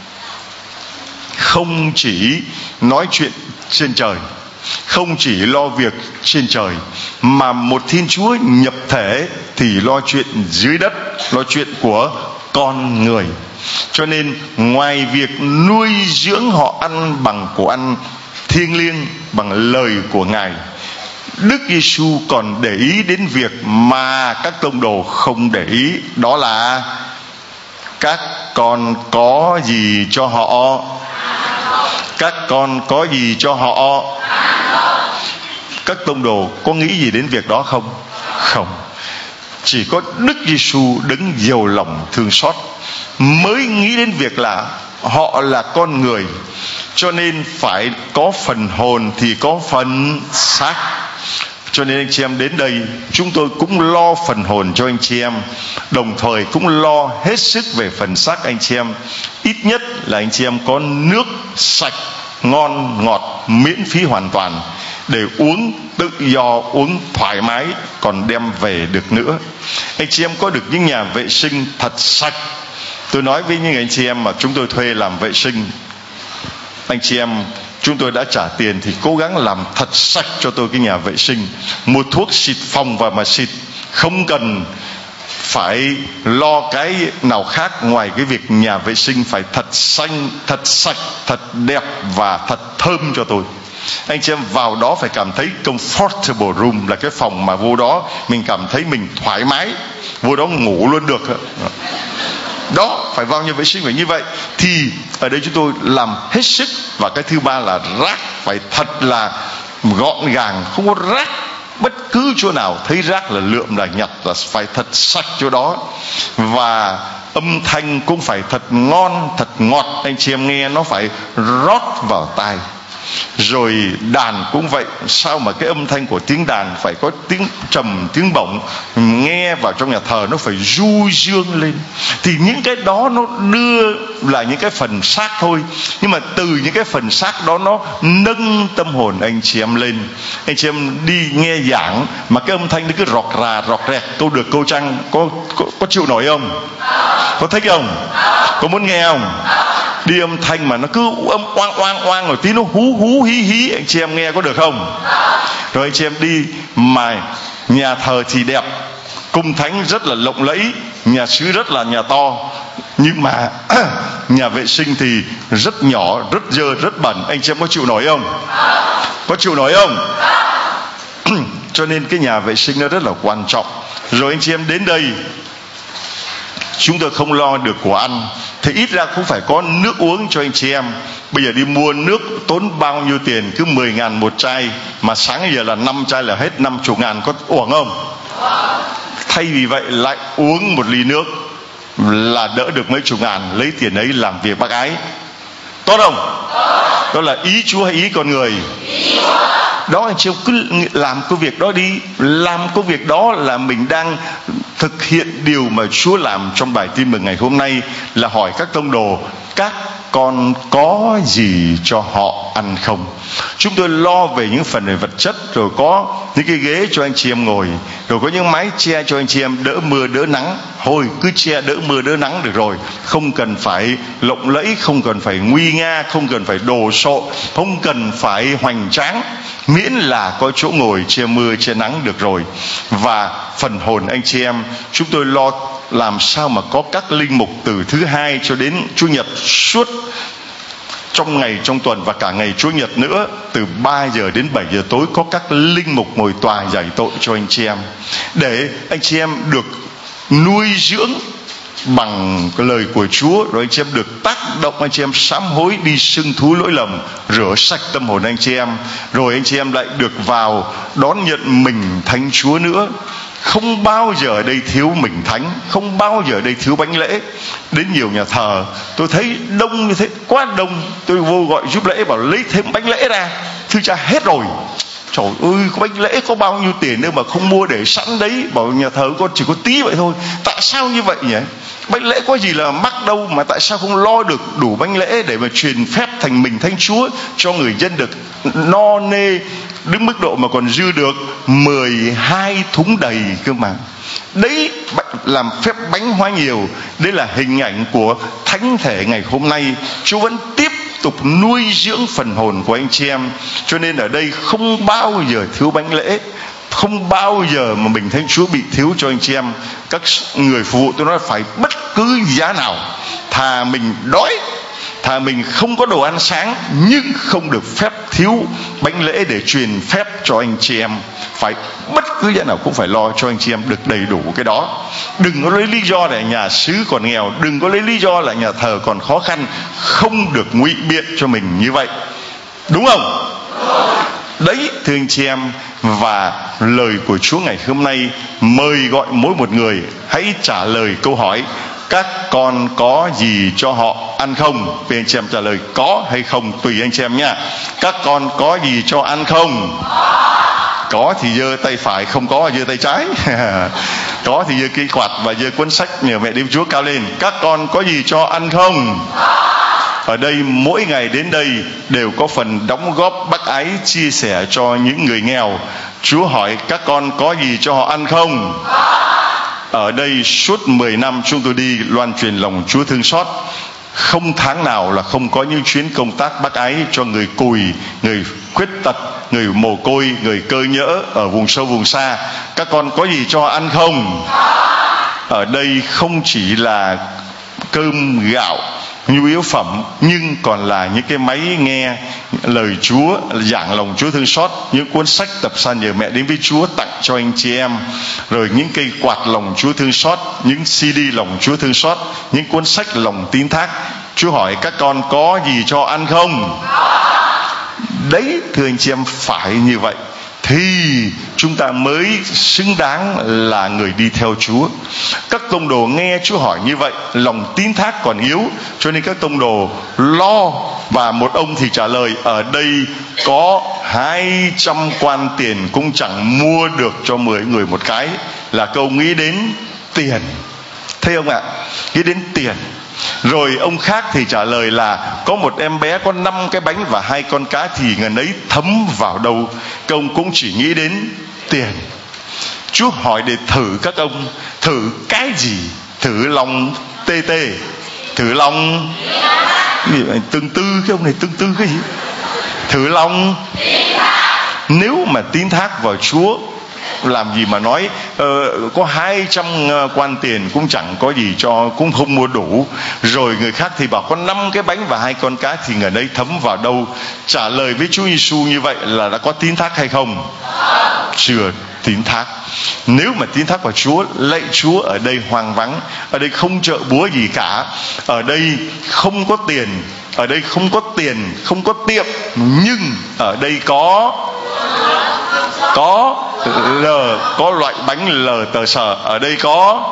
không chỉ nói chuyện trên trời, không chỉ lo việc trên trời, mà một Thiên Chúa nhập thể thì lo chuyện dưới đất, lo chuyện của con người. Cho nên ngoài việc nuôi dưỡng họ ăn bằng của ăn thiêng liêng, bằng lời của Ngài, Đức Giêsu còn để ý đến việc mà các tông đồ không để ý, đó là các con có gì cho họ. Các con có gì cho họ. Các tông đồ có nghĩ gì đến việc đó không? Không. Chỉ có Đức Giêsu đấng giàu lòng thương xót mới nghĩ đến việc là họ là con người, cho nên phải có phần hồn thì có phần xác. Cho nên anh chị em đến đây, chúng tôi cũng lo phần hồn cho anh chị em, đồng thời cũng lo hết sức về phần xác anh chị em. Ít nhất là anh chị em có nước sạch, ngon, ngọt, miễn phí hoàn toàn để uống tự do, uống thoải mái, còn đem về được nữa. Anh chị em có được những nhà vệ sinh thật sạch. Tôi nói với những anh chị em mà chúng tôi thuê làm vệ sinh, anh chị em chúng tôi đã trả tiền thì cố gắng làm thật sạch cho tôi cái nhà vệ sinh. Mua thuốc xịt phòng vào mà xịt, không cần phải lo cái nào khác ngoài cái việc nhà vệ sinh phải thật xanh, thật sạch, thật đẹp và thật thơm cho tôi. Anh chị em vào đó phải cảm thấy comfortable room, là cái phòng mà vô đó mình cảm thấy mình thoải mái, vô đó ngủ luôn được. Đó, phải vào nhà vệ sinh phải như vậy. Thì ở đây chúng tôi làm hết sức. Và cái thứ ba là rác phải thật là gọn gàng, không có rác bất cứ chỗ nào. Thấy rác là lượm là nhặt, là phải thật sạch chỗ đó. Và âm thanh cũng phải thật ngon, thật ngọt, anh chị em nghe nó phải rót vào tai. Rồi đàn cũng vậy, sao mà cái âm thanh của tiếng đàn phải có tiếng trầm, tiếng bổng, nghe vào trong nhà thờ nó phải du dương lên. Thì những cái đó nó đưa là những cái phần xác thôi, nhưng mà từ những cái phần xác đó nó nâng tâm hồn anh chị em lên. Anh chị em đi nghe giảng mà cái âm thanh nó cứ rọt rà rọt rẹt, câu được câu trăng, có, có, có chịu nổi không? Có thích không? Có muốn nghe không? Đi âm thanh mà nó cứ âm oang oang oang rồi tí nó hú hú hí hí, anh chị em nghe có được không? Rồi anh chị em đi mà nhà thờ thì đẹp, cung thánh rất là lộng lẫy, nhà xứ rất là nhà to, nhưng mà nhà vệ sinh thì rất nhỏ, rất dơ, rất bẩn. Anh chị em có chịu nổi không? Có chịu nổi không? Cho nên cái nhà vệ sinh nó rất là quan trọng. Rồi anh chị em đến đây, chúng tôi không lo được của ăn thì ít ra cũng phải có nước uống cho anh chị em. Bây giờ đi mua nước tốn bao nhiêu tiền, cứ mười ngàn một chai, mà sáng giờ là năm chai là hết năm mươi ngàn, có uổng không? Thay vì vậy lại uống một ly nước là đỡ được mấy chục ngàn, lấy tiền ấy làm việc bác ái. Tốt không? Đó là ý Chúa hay ý con người? Đó, anh chị em cứ làm công việc đó đi. Làm công việc đó là mình đang thực hiện điều mà Chúa làm trong bài tin mừng ngày hôm nay, là hỏi các tông đồ: các con có gì cho họ ăn không? Chúng tôi lo về những phần về vật chất, rồi có những cái ghế cho anh chị em ngồi, rồi có những mái che cho anh chị em đỡ mưa đỡ nắng. Thôi cứ che đỡ mưa đỡ nắng được rồi, không cần phải lộng lẫy, không cần phải nguy nga, không cần phải đồ sộ, không cần phải hoành tráng, miễn là có chỗ ngồi che mưa che nắng được rồi. Và phần hồn anh chị em, chúng tôi lo làm sao mà có các linh mục từ thứ hai cho đến Chủ nhật suốt trong ngày, trong tuần và cả ngày Chủ nhật nữa, từ ba giờ đến bảy giờ tối có các linh mục ngồi tòa giải tội cho anh chị em, để anh chị em được nuôi dưỡng bằng cái lời của Chúa, rồi anh chị em được tác động, anh chị em sám hối, đi xưng thú lỗi lầm, rửa sạch tâm hồn anh chị em, rồi anh chị em lại được vào đón nhận mình Thánh Chúa nữa. Không bao giờ ở đây thiếu mình thánh, không bao giờ ở đây thiếu bánh lễ. Đến nhiều nhà thờ tôi thấy đông như thế, quá đông, tôi vô gọi giúp lễ bảo lấy thêm bánh lễ ra, thưa cha hết rồi. Trời ơi, có bánh lễ có bao nhiêu tiền nữa mà không mua để sẵn đấy, bảo nhà thờ con chỉ có tí vậy thôi. Tại sao như vậy nhỉ? Bánh lễ có gì là mắc đâu, mà tại sao không lo được đủ bánh lễ để mà truyền phép thành mình Thánh Chúa cho người dân được no nê đến mức độ mà còn dư được mười hai thúng đầy cơ mà. Đấy, làm phép bánh hóa nhiều, đây là hình ảnh của thánh thể ngày hôm nay. Chúa vẫn tiếp tục nuôi dưỡng phần hồn của anh chị em. Cho nên ở đây không bao giờ thiếu bánh lễ, không bao giờ mà mình Thánh Chúa bị thiếu cho anh chị em. Các người phục vụ tôi nói phải bất cứ giá nào, thà mình đói, thà mình không có đồ ăn sáng, nhưng không được phép thiếu bánh lễ để truyền phép cho anh chị em. Phải bất cứ giá nào cũng phải lo cho anh chị em được đầy đủ cái đó. Đừng có lấy lý do là nhà xứ còn nghèo, đừng có lấy lý do là nhà thờ còn khó khăn. Không được ngụy biện cho mình như vậy, đúng không? Đấy thưa anh chị em, và lời của Chúa ngày hôm nay mời gọi mỗi một người hãy trả lời câu hỏi: các con có gì cho họ ăn không? Vì anh chị em trả lời có hay không tùy anh chị em nha. Các con có gì cho ăn không? Có thì giơ tay phải, không có giơ tay trái. Có thì giơ cây quạt và giơ cuốn sách nhờ mẹ đêm Chúa cao lên. Các con có gì cho ăn không? Ở đây mỗi ngày đến đây đều có phần đóng góp bác ái chia sẻ cho những người nghèo. Chúa hỏi các con có gì cho họ ăn không? Ở đây suốt mười năm chúng tôi đi loan truyền lòng Chúa thương xót. Không tháng nào là không có những chuyến công tác bác ái cho người cùi, người khuyết tật, người mồ côi, người cơ nhỡ ở vùng sâu vùng xa. Các con có gì cho họ ăn không? Ở đây không chỉ là cơm gạo, nhu yếu phẩm, nhưng còn là những cái máy nghe lời Chúa, giảng lòng Chúa thương xót, những cuốn sách tập san nhờ mẹ đến với Chúa tặng cho anh chị em, rồi những cây quạt lòng Chúa thương xót, những xê đê lòng Chúa thương xót, những cuốn sách lòng tín thác. Chúa hỏi các con có gì cho ăn không? Đấy thưa anh chị em, phải như vậy thì chúng ta mới xứng đáng là người đi theo Chúa. Các tông đồ nghe Chúa hỏi như vậy, lòng tín thác còn yếu, cho nên các tông đồ lo. Và một ông thì trả lời: ở đây có hai trăm quan tiền cũng chẳng mua được cho mười người một cái. Là câu nghĩ đến tiền. Thấy không ạ? Nghĩ đến tiền. Rồi ông khác thì trả lời là có một em bé có năm cái bánh và hai con cá thì ngần ấy thấm vào đâu. Các ông cũng chỉ nghĩ đến tiền. Chúa hỏi để thử các ông, thử cái gì? Thử lòng tê tê, thử lòng tương tư. Cái ông này tương tư cái gì? Thử lòng. Nếu mà tín thác vào Chúa, làm gì mà nói uh, có hai trăm quan tiền cũng chẳng có gì cho, cũng không mua đủ. Rồi người khác thì bảo có năm cái bánh và hai con cá thì người đấy thấm vào đâu. Trả lời với Chúa Giêsu như vậy là đã có tín thác hay không? Chưa tín thác. Nếu mà tín thác vào Chúa, lạy Chúa, ở đây hoang vắng, ở đây không chợ búa gì cả, ở đây không có tiền, ở đây không có tiền, không có tiệm, nhưng ở đây có có lờ, có loại bánh lờ tờ sờ. Ở đây có,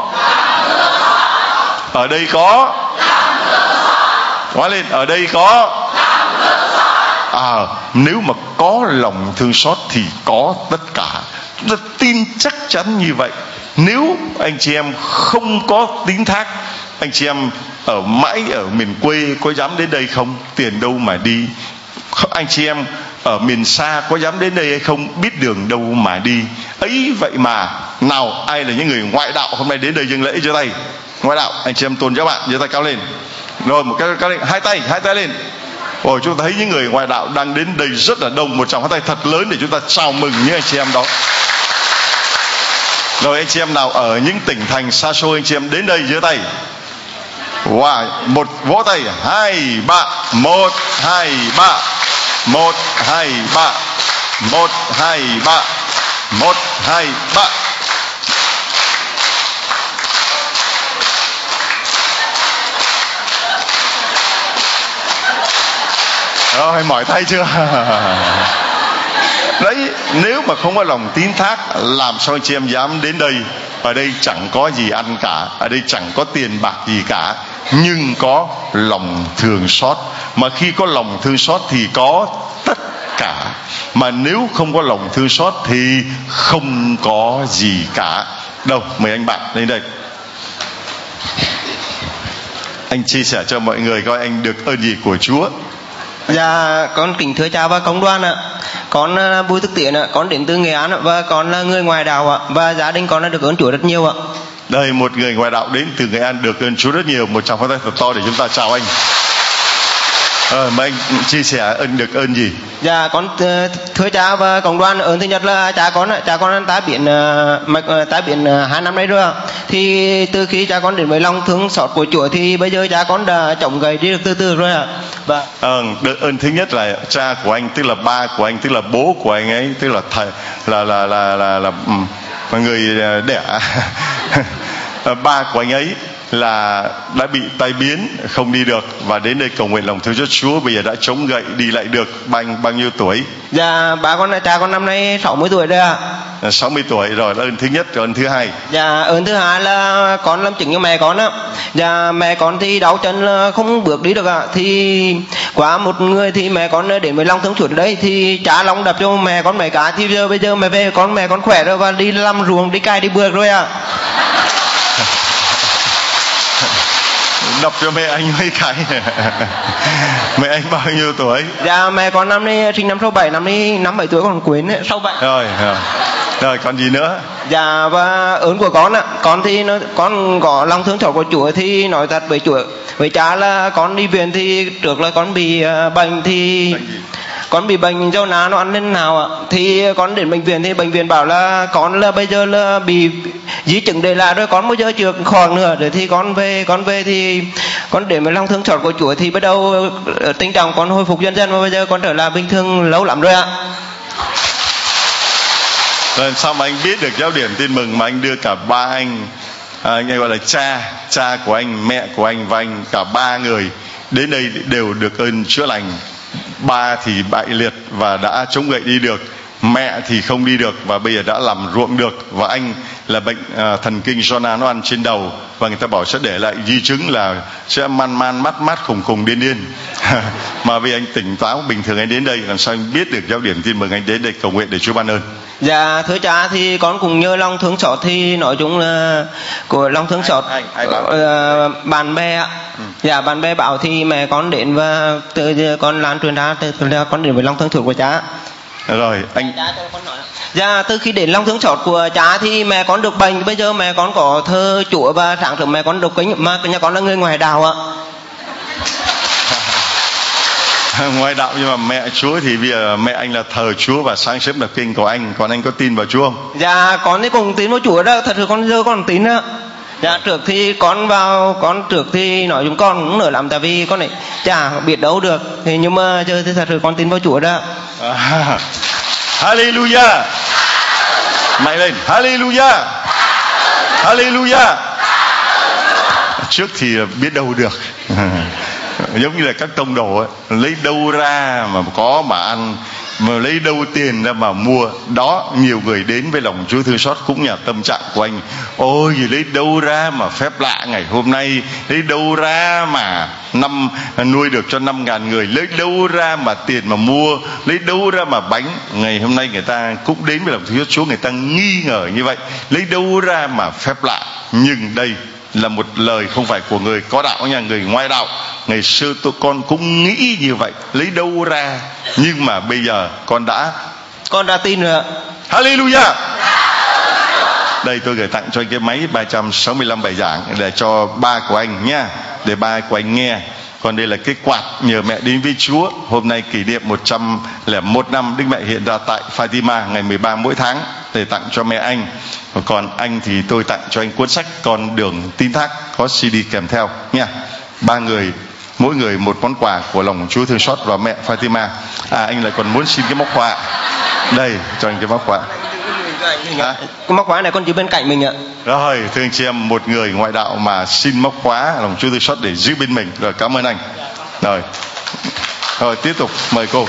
ở đây có, quá lên, ở đây có. À, nếu mà có lòng thương xót thì có tất cả. Chúng ta tin chắc chắn như vậy. Nếu anh chị em không có tín thác, anh chị em ở mãi ở miền quê có dám đến đây không? Tiền đâu mà đi. Anh chị em ở miền xa có dám đến đây hay không? Biết đường đâu mà đi. Ấy vậy mà, nào ai là những người ngoại đạo hôm nay đến đây dâng lễ giơ tay. Ngoại đạo, anh chị em tôn giáo bạn giơ tay cao lên. Rồi một cái cao lên, hai tay, hai tay lên. Ôi, chúng ta thấy những người ngoại đạo đang đến đây rất là đông. Một tràng pháo tay thật lớn để chúng ta chào mừng những anh chị em đó. Rồi anh chị em nào ở những tỉnh thành xa xôi, anh chị em đến đây giơ tay. Wow, một vỗ tay, hai ba, một hai ba, một hai ba, một hai ba, một hai ba. Rồi mỏi tay chưa? Đấy, nếu mà không có lòng tín thác, làm sao anh chị em dám đến đây? Ở đây chẳng có gì ăn cả, ở đây chẳng có tiền bạc gì cả, nhưng có lòng thương xót. Mà khi có lòng thương xót thì có tất cả. Mà nếu không có lòng thương xót thì không có gì cả. Đâu, mời anh bạn lên đây. Anh chia sẻ cho mọi người coi anh được ơn gì của Chúa. Dạ, con kính thưa cha và công đoàn ạ. Con là Bùi Thức Tiến ạ, con đến từ Nghệ An ạ, và con là người ngoài đạo ạ, và gia đình con đã được ơn Chúa rất nhiều ạ. Đây, một người ngoài đạo đến từ Nghệ An được ơn Chúa rất nhiều. Một tràng pháo tay thật to để chúng ta chào anh. Ờ, mà anh chia sẻ ơn được ơn gì? Dạ, con thưa cha và cộng đoàn, ơn thứ nhất là cha con cha con tái biển mạch tái biển hai năm nay rồi ạ. Thì từ khi cha con đến với lòng thương xót của Chúa thì bây giờ cha con đã chống gậy đi được từ từ rồi ạ. Và ờ, được ơn thứ nhất là cha của anh, tức là ba của anh, tức là bố của anh ấy, tức là thầy là là là là là, là, là người đẻ ba của anh ấy là đã bị tai biến không đi được và đến đây cầu nguyện lòng thương cho Chúa, bây giờ đã chống gậy đi lại được. Bao, bao nhiêu tuổi? Dạ bà con cha con năm nay sáu mươi tuổi rồi ạ. À, sáu mươi tuổi rồi, ơn thứ nhất, rồi ơn thứ hai. Dạ ơn thứ hai là con làm chứng cho mẹ con á. Dạ mẹ con thì đau chân là không bước đi được ạ. Thì qua một người thì mẹ con đến với lòng thương Chúa đấy, thì cha lòng đập cho mẹ con mấy cái, thì giờ bây giờ mẹ về con mẹ con khỏe rồi và đi làm ruộng, đi cày, đi bừa rồi ạ. Đọc cho mẹ anh mấy cái. Mẹ anh bao nhiêu tuổi? Dạ mẹ con năm nay sinh năm sáu bảy, năm nay năm bảy tuổi còn quên sáu bảy. Rồi, rồi. Rồi còn gì nữa? Dạ và ơn của con ạ, con thì nó con có lòng thương xót của Chúa, thì nói thật với Chúa với cha là con đi viện thì trước là con bị uh, bệnh thì con bị bệnh do ná nó ăn lên nào ạ, thì con đến bệnh viện thì bệnh viện bảo là con là bây giờ là bị di chứng để lại rồi, con bây giờ chưa khỏi nữa. Để thì con về con về thì con đến với lòng thương xót của Chúa thì bắt đầu tình trạng con hồi phục dần dần và bây giờ con trở lại bình thường lâu lắm rồi ạ. Rồi sao mà anh biết được giáo điểm tin mừng mà anh đưa cả ba anh, à, anh gọi là cha, cha của anh, mẹ của anh và anh, cả ba người đến đây đều được ơn chữa lành. Ba thì bại liệt và đã chống gậy đi được, mẹ thì không đi được và bây giờ đã làm ruộng được, và anh là bệnh à, thần kinh zona nó ăn trên đầu và người ta bảo sẽ để lại di chứng là sẽ man man mắt mắt khùng khùng điên điên. Mà vì anh tỉnh táo bình thường anh đến đây, làm sao anh biết được giáo điểm tin mừng anh đến đây cầu nguyện để Chúa ban ơn? Dạ thưa cha, thì con cũng nhớ lòng thương xót, thì nói chung là của lòng thương xót uh, bạn bè ạ. Ừ. Dạ bạn bè bảo thì mẹ con đến và từ giờ con lan truyền ra, từ giờ con đến với lòng thương xót của cha. Rồi anh. Dạ từ khi đến lòng thương xót của cha thì mẹ con được bệnh, bây giờ mẹ con có thờ Chúa và sáng sớm mẹ con đọc kinh, mà nhà con là người ngoài đạo ạ. Ngoài đạo nhưng mà mẹ Chúa thì bây giờ mẹ anh là thờ Chúa và sáng sớm đọc kinh của anh, còn anh có tin vào Chúa không? Dạ con thì cũng tin vào Chúa đó, thật sự con giờ con tin đó. Dạ trước thì con vào con trước thì nói chúng con cũng nửa lắm, tại vì con này chả biết đâu được, thì nhưng mà giờ thì thật sự con tin vào Chúa đó. À, hallelujah, mạnh lên, hallelujah, hallelujah. Trước thì biết đâu được. Giống như là các tông đồ ấy, lấy đâu ra mà có mà ăn, mà lấy đâu tiền ra mà mua. Đó, nhiều người đến với lòng Chúa thương xót cũng là tâm trạng của anh. Ôi lấy đâu ra mà phép lạ ngày hôm nay, lấy đâu ra mà năm nuôi được cho năm ngàn người, lấy đâu ra mà tiền mà mua, lấy đâu ra mà bánh. Ngày hôm nay người ta cũng đến với lòng thương xót Chúa, người ta nghi ngờ như vậy, lấy đâu ra mà phép lạ. Nhưng đây là một lời không phải của người có đạo nha, người ngoại đạo. Ngày xưa tụi con cũng nghĩ như vậy, lấy đâu ra, nhưng mà bây giờ con đã con đã tin rồi ạ. Hallelujah. Đây tôi gửi tặng cho anh cái máy ba trăm sáu mươi lăm bài giảng để cho ba của anh nha, để ba của anh nghe. Còn đây là cái quạt nhờ mẹ đến với Chúa. Hôm nay kỷ niệm một trăm lẻ một năm Đức Mẹ hiện ra tại Fatima ngày mười ba mỗi tháng, để tặng cho mẹ anh. Còn anh thì tôi tặng cho anh cuốn sách Con đường tín thác, có xê đê kèm theo nha. Ba người mỗi người một món quà của lòng Chúa thương xót và mẹ Fatima. À anh lại còn muốn xin cái móc khóa. Đây cho anh cái móc khóa. À? Cái móc khóa này con giữ bên cạnh mình ạ. Rồi thưa anh chị em, một người ngoại đạo mà xin móc khóa lòng Chúa thương xót để giữ bên mình. Rồi cảm ơn anh. Rồi rồi tiếp tục mời cô.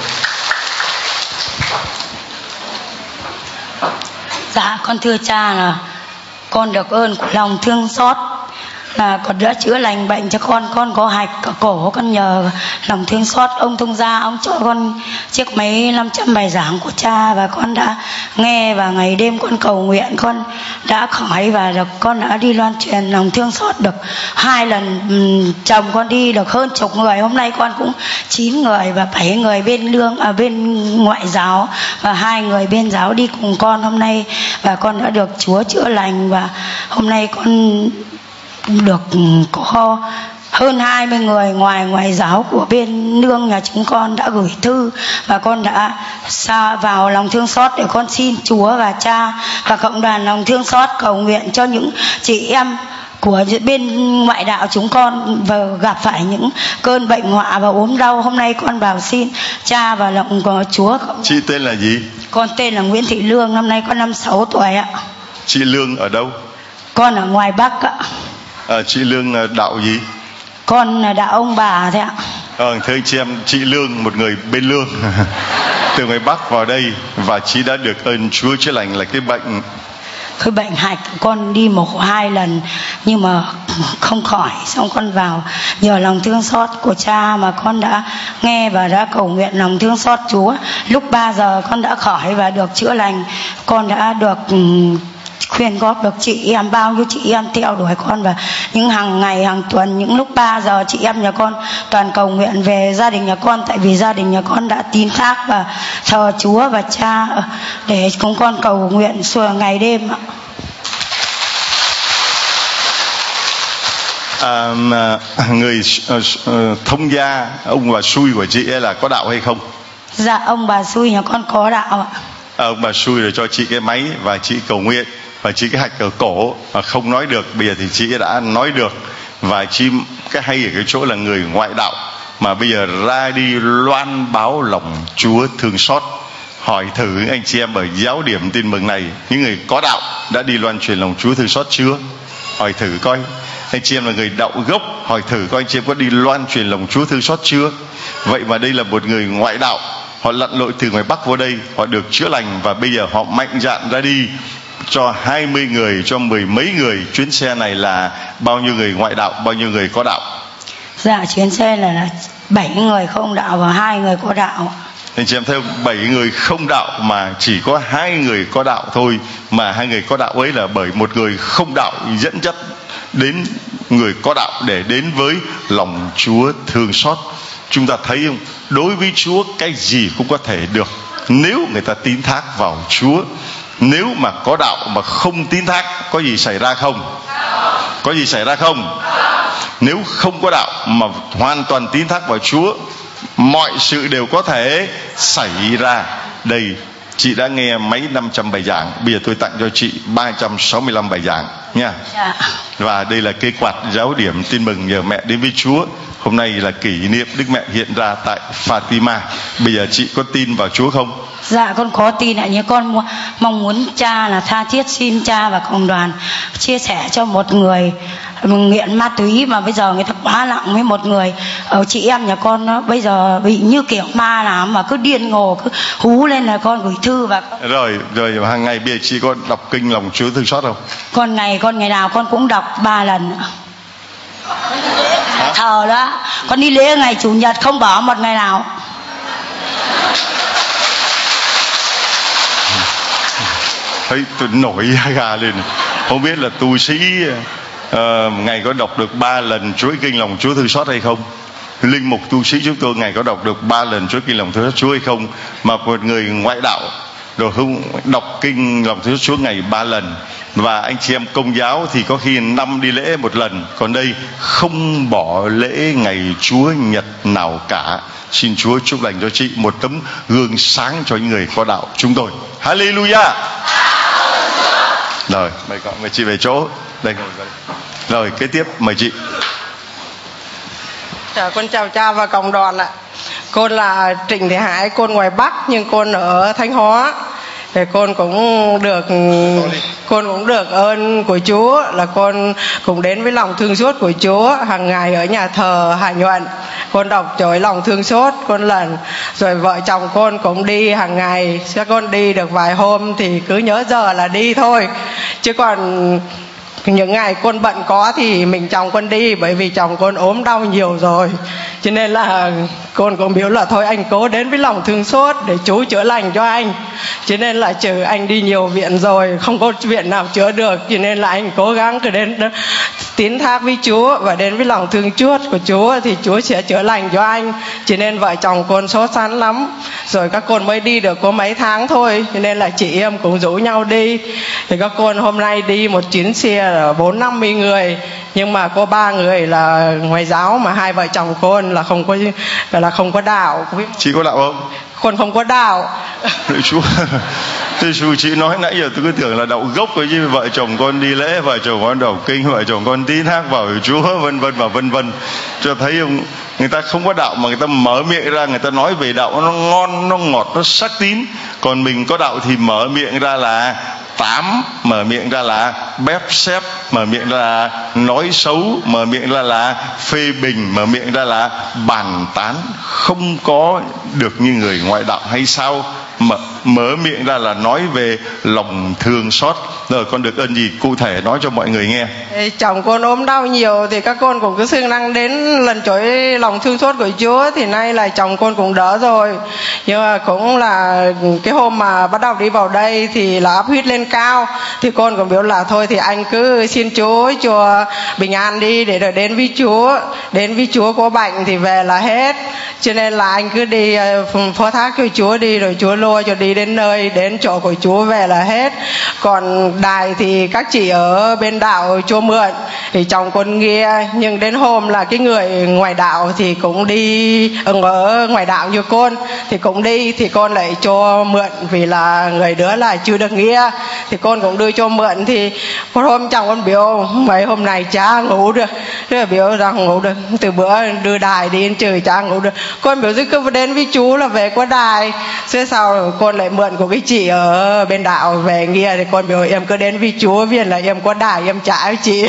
Dạ con thưa cha là con được ơn của lòng thương xót là con đã chữa lành bệnh cho con. Con có hạch ở cổ, con nhờ lòng thương xót ông thông gia, ông cho con chiếc máy năm trăm bài giảng của cha, và con đã nghe và ngày đêm con cầu nguyện, con đã khỏi và được con đã đi loan truyền lòng thương xót được hai lần. Chồng con đi được hơn chục người, hôm nay con cũng chín người và bảy người bên lương ở à, bên ngoại giáo và hai người bên giáo đi cùng con hôm nay, và con đã được Chúa chữa lành. Và hôm nay con được có hơn hai mươi người ngoài ngoại giáo của bên nương nhà chúng con đã gửi thư, và con đã xa vào lòng thương xót để con xin Chúa và cha và cộng đoàn lòng thương xót cầu nguyện cho những chị em của bên ngoại đạo chúng con vừa gặp phải những cơn bệnh họa và ốm đau. Hôm nay con vào xin cha và lòng của Chúa. Chị tên là gì? Con tên là Nguyễn Thị Lương, năm nay con năm mươi sáu tuổi ạ. Chị Lương ở đâu? Con ở ngoài Bắc ạ. À, chị Lương đạo gì? Con là đạo ông bà thế ạ. Ờ, thưa anh chị em, chị Lương, một người bên Lương từ ngoài Bắc vào đây, và chị đã được ơn Chúa chữa lành là cái bệnh Cái bệnh hạch con đi mổ hai lần nhưng mà không khỏi, xong con vào nhờ lòng thương xót của cha mà con đã nghe và đã cầu nguyện lòng thương xót Chúa. Lúc ba giờ con đã khỏi và được chữa lành. Con đã được um, khuyên góp được chị em, bao nhiêu chị em theo đuổi con, và những hàng ngày hàng tuần những lúc ba giờ chị em nhà con toàn cầu nguyện về gia đình nhà con, tại vì gia đình nhà con đã tin thác và thờ Chúa và cha để chúng con cầu nguyện suốt ngày đêm ạ. À, người uh, thông gia ông bà xui của chị ấy là có đạo hay không? Dạ ông bà xui nhà con có đạo ạ. À, ông bà xui rồi cho chị cái máy và chị cầu nguyện, và chị cái hạch ở cổ mà không nói được, bây giờ thì chị đã nói được. Và chị cái hay ở cái chỗ là người ngoại đạo mà bây giờ ra đi loan báo lòng Chúa thương xót. Hỏi thử anh chị em ở giáo điểm Tin Mừng này, những người có đạo đã đi loan truyền lòng Chúa thương xót chưa? Hỏi thử coi. Anh chị em là người đạo gốc, hỏi thử coi anh chị em có đi loan truyền lòng Chúa thương xót chưa? Vậy mà đây là một người ngoại đạo, họ lặn lội từ ngoài Bắc vô đây, họ được chữa lành, và bây giờ họ mạnh dạn ra đi cho hai mươi người, cho mười mấy người. Chuyến xe này là bao nhiêu người ngoại đạo, bao nhiêu người có đạo? Dạ chuyến xe này là bảy người không đạo và hai người có đạo. Anh chị em thấy bảy người không đạo mà chỉ có hai người có đạo thôi, mà hai người có đạo ấy là bởi một người không đạo dẫn dắt đến người có đạo để đến với lòng Chúa thương xót. Chúng ta thấy không, đối với Chúa cái gì cũng có thể được nếu người ta tín thác vào Chúa. Nếu mà có đạo mà không tín thác, có gì xảy ra không? Có gì xảy ra không? Nếu không có đạo mà hoàn toàn tín thác vào Chúa, mọi sự đều có thể xảy ra. Đây, chị đã nghe mấy năm trăm bài giảng, bây giờ tôi tặng cho chị ba trăm sáu mươi lăm bài giảng nha. Dạ. Và đây là cây quạt giáo điểm Tin Mừng nhờ mẹ đến với Chúa. Hôm nay là kỷ niệm Đức Mẹ hiện ra tại Fatima. Bây giờ chị có tin vào Chúa không? Dạ con có tin ạ, nhưng con mong muốn cha là tha thiết xin cha và cộng đoàn chia sẻ cho một người nghiện ma túy mà bây giờ người ta quá nặng với một người. Ở chị em nhà con nó bây giờ bị như kiểu ma làm mà cứ điên ngồ, cứ hú lên là con gửi thư và rồi rồi hàng ngày bây giờ chị có đọc kinh lòng Chúa thương xót không? Con ngày con ngày nào con cũng đọc ba lần. Hả? Thờ đó, con đi lễ ngày chủ nhật không bỏ một ngày nào. Thấy tôi nổi da gà lên. Không biết là tu sĩ uh, ngày có đọc được ba lần chuỗi kinh lòng Chúa thương xót hay không? Linh mục tu sĩ chúng tôi ngày có đọc được ba lần chuỗi kinh lòng thương xót Chúa hay không? Mà một người ngoại đạo rồi không đọc kinh lòng thương xót Chúa ngày ba lần. Và anh chị em công giáo thì có khi năm đi lễ một lần, còn đây không bỏ lễ ngày Chúa Nhật nào cả. Xin Chúa chúc lành cho chị, một tấm gương sáng cho những người có đạo chúng tôi. Hallelujah. Rồi, mời con mời chị về chỗ. Đây. Rồi, kế tiếp mời chị. Chào, con chào cha và cộng đoàn ạ. Con là Trịnh Thị Hải, con ngoài Bắc nhưng con ở Thanh Hóa. Thì con cũng được con cũng được ơn của Chúa là con cũng đến với lòng thương xót của Chúa. Hàng ngày ở nhà thờ Hải Nhuận con đọc chối lòng thương xót con lần, rồi vợ chồng con cũng đi hàng ngày. Các con đi được vài hôm thì cứ nhớ giờ là đi thôi, chứ còn những ngày con bận có thì mình chồng con đi, bởi vì chồng con ốm đau nhiều rồi, cho nên là con cũng biểu là thôi anh cố đến với lòng thương xót để Chúa chữa lành cho anh. Cho nên là trừ anh đi nhiều viện rồi không có viện nào chữa được, cho nên là anh cố gắng cứ đến tín thác với Chúa và đến với lòng thương xót của Chúa thì Chúa sẽ chữa lành cho anh. Cho nên vợ chồng con sốt sắng lắm, rồi các con mới đi được có mấy tháng thôi, cho nên là chị em cũng rủ nhau đi. Thì các con hôm nay đi một chuyến xe là bốn năm mươi người, nhưng mà có ba người là ngoại giáo, mà hai vợ chồng con là không có là không có đạo. Chị có đạo không? Con không có đạo. Chúa, thế chú chị nói nãy giờ tôi cứ tưởng là đạo gốc rồi chứ. Vợ chồng con đi lễ, vợ chồng con đọc kinh, vợ chồng con tín thác vào Chúa, vân vân và vân vân. Cho thấy không, người ta không có đạo mà người ta mở miệng ra người ta nói về đạo nó ngon, nó ngọt, nó sắc tín. Còn mình có đạo thì mở miệng ra là tám, mở miệng ra là bép xép, mở miệng ra là nói xấu, mở miệng ra là phê bình, mở miệng ra là bàn tán. Không có được như người ngoại đạo hay sao? Mở, mở miệng ra là nói về lòng thương xót. Rồi con được ơn gì cụ thể nói cho mọi người nghe? Chồng con ốm đau nhiều thì các con cũng cứ siêng năng đến lần chuỗi lòng thương xót của Chúa, thì nay là chồng con cũng đỡ rồi. Nhưng mà cũng là cái hôm mà bắt đầu đi vào đây thì là áp huyết lên cao, thì con cũng biểu là thôi thì anh cứ xin Chúa cho bình an đi, để rồi đến với Chúa, đến với Chúa có bệnh thì về là hết. Cho nên là anh cứ đi phó thác cho Chúa đi, rồi Chúa lo cho đi đến nơi, đến chỗ của Chúa về là hết. Còn đài thì các chị ở bên đạo Chúa mượn thì chồng con nghe, nhưng đến hôm là cái người ngoài đạo thì cũng đi ở ngoài đạo như con thì cũng đi, thì con lại cho mượn vì là người đứa là chưa được nghe, thì con cũng đưa cho mượn. Thì một hôm chồng con biểu mấy hôm nay chả ngủ được, thế là biểu rằng ngủ được, từ bữa đưa đài đi đến trời chả ngủ được. Con biểu cứ đến với Chúa là về có đài. Thế sau con lại mượn của cái chị ở bên đạo về nghe, thì con biểu em cứ đến với Chúa viên là em có đài em trả với chị.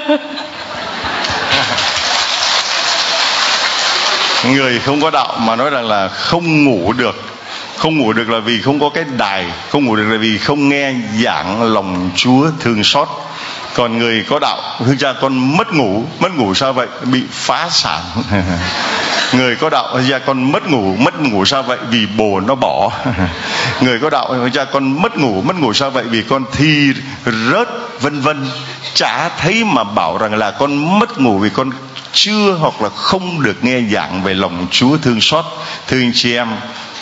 Người không có đạo mà nói rằng là không ngủ được. Không ngủ được là vì không có cái đài, không ngủ được là vì không nghe giảng lòng Chúa thương xót. Còn người có đạo, thưa cha con mất ngủ. Mất ngủ sao vậy? Bị phá sản. Người có đạo, thưa cha con mất ngủ. Mất ngủ sao vậy? Vì bồ nó bỏ. Người có đạo, thưa cha con mất ngủ. Mất ngủ sao vậy? Vì con thi rớt vân vân. Chả thấy mà bảo rằng là con mất ngủ vì con chưa hoặc là không được nghe giảng về lòng Chúa thương xót. Thưa anh chị em,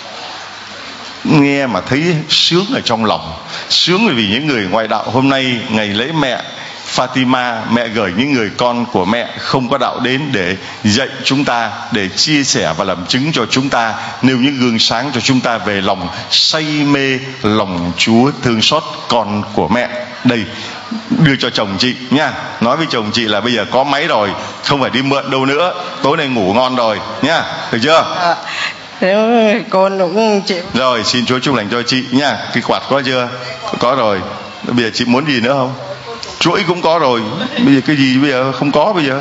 nghe mà thấy sướng ở trong lòng. Sướng vì những người ngoại đạo. Hôm nay ngày lễ mẹ Fatima, mẹ gửi những người con của mẹ không có đạo đến để dạy chúng ta, để chia sẻ và làm chứng cho chúng ta, nêu những gương sáng cho chúng ta về lòng say mê lòng Chúa thương xót con của mẹ. Đây, đưa cho chồng chị nha. Nói với chồng chị là bây giờ có máy rồi, không phải đi mượn đâu nữa, tối nay ngủ ngon rồi nha, được chưa? À, con cũng chịu. Rồi, xin Chúa chúc lành cho chị nha. Cái quạt có chưa? Có rồi. Bây giờ chị muốn gì nữa không? Chuỗi cũng có rồi. Bây giờ cái gì bây giờ không có bây giờ?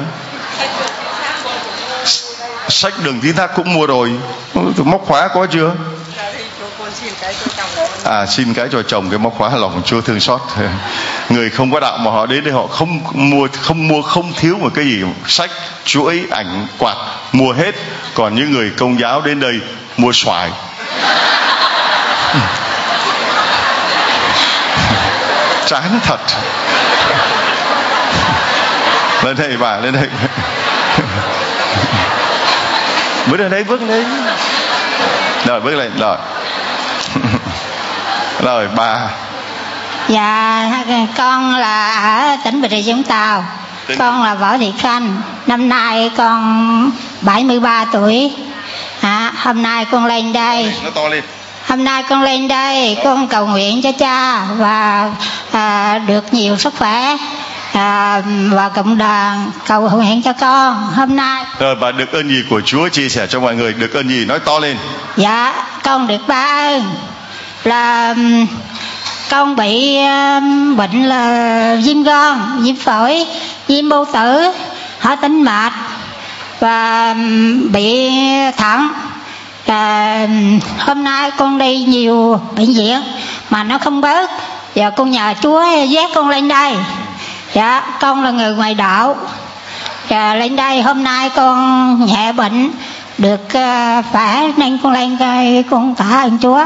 Sách đường tín thác cũng mua rồi. Móc khóa có chưa? À, xin cái cho chồng cái móc khóa lòng Chúa thương xót. Người không có đạo mà họ đến đây họ không mua, không mua không thiếu một cái gì. Sách, chuỗi, ảnh, quạt mua hết. Còn những người Công giáo đến đây mua xoài. Chán thật. Lên đây bà, lên đây. Bước lên đây, bước lên đây. Rồi, bước lên, rồi. Rồi, bà. Dạ, con là ở tỉnh Bà Rịa Vũng Tàu. Tỉnh. Con là Võ Thị Khanh. Năm nay con bảy mươi ba tuổi. À, hôm nay con lên đây. Nó to lên. Hôm nay con lên đây, con cầu nguyện cho cha và à, được nhiều sức khỏe. À, và cộng đoàn cầu nguyện cho con hôm nay. Rồi bà được ơn gì của Chúa chia sẻ cho mọi người? Được ơn gì? Nói to lên. Dạ, con được ba ơn. Là con bị bệnh là viêm gan, viêm phổi, viêm bao tử, hỏi tính mạch và bị thận. À, hôm nay con đi nhiều bệnh viện mà nó không bớt. Giờ con nhờ Chúa vác con lên đây. Dạ, con là người ngoài đạo. Dạ, lên đây hôm nay con nhẹ bệnh được uh, khỏe nên con lên đây con tạ ơn Chúa.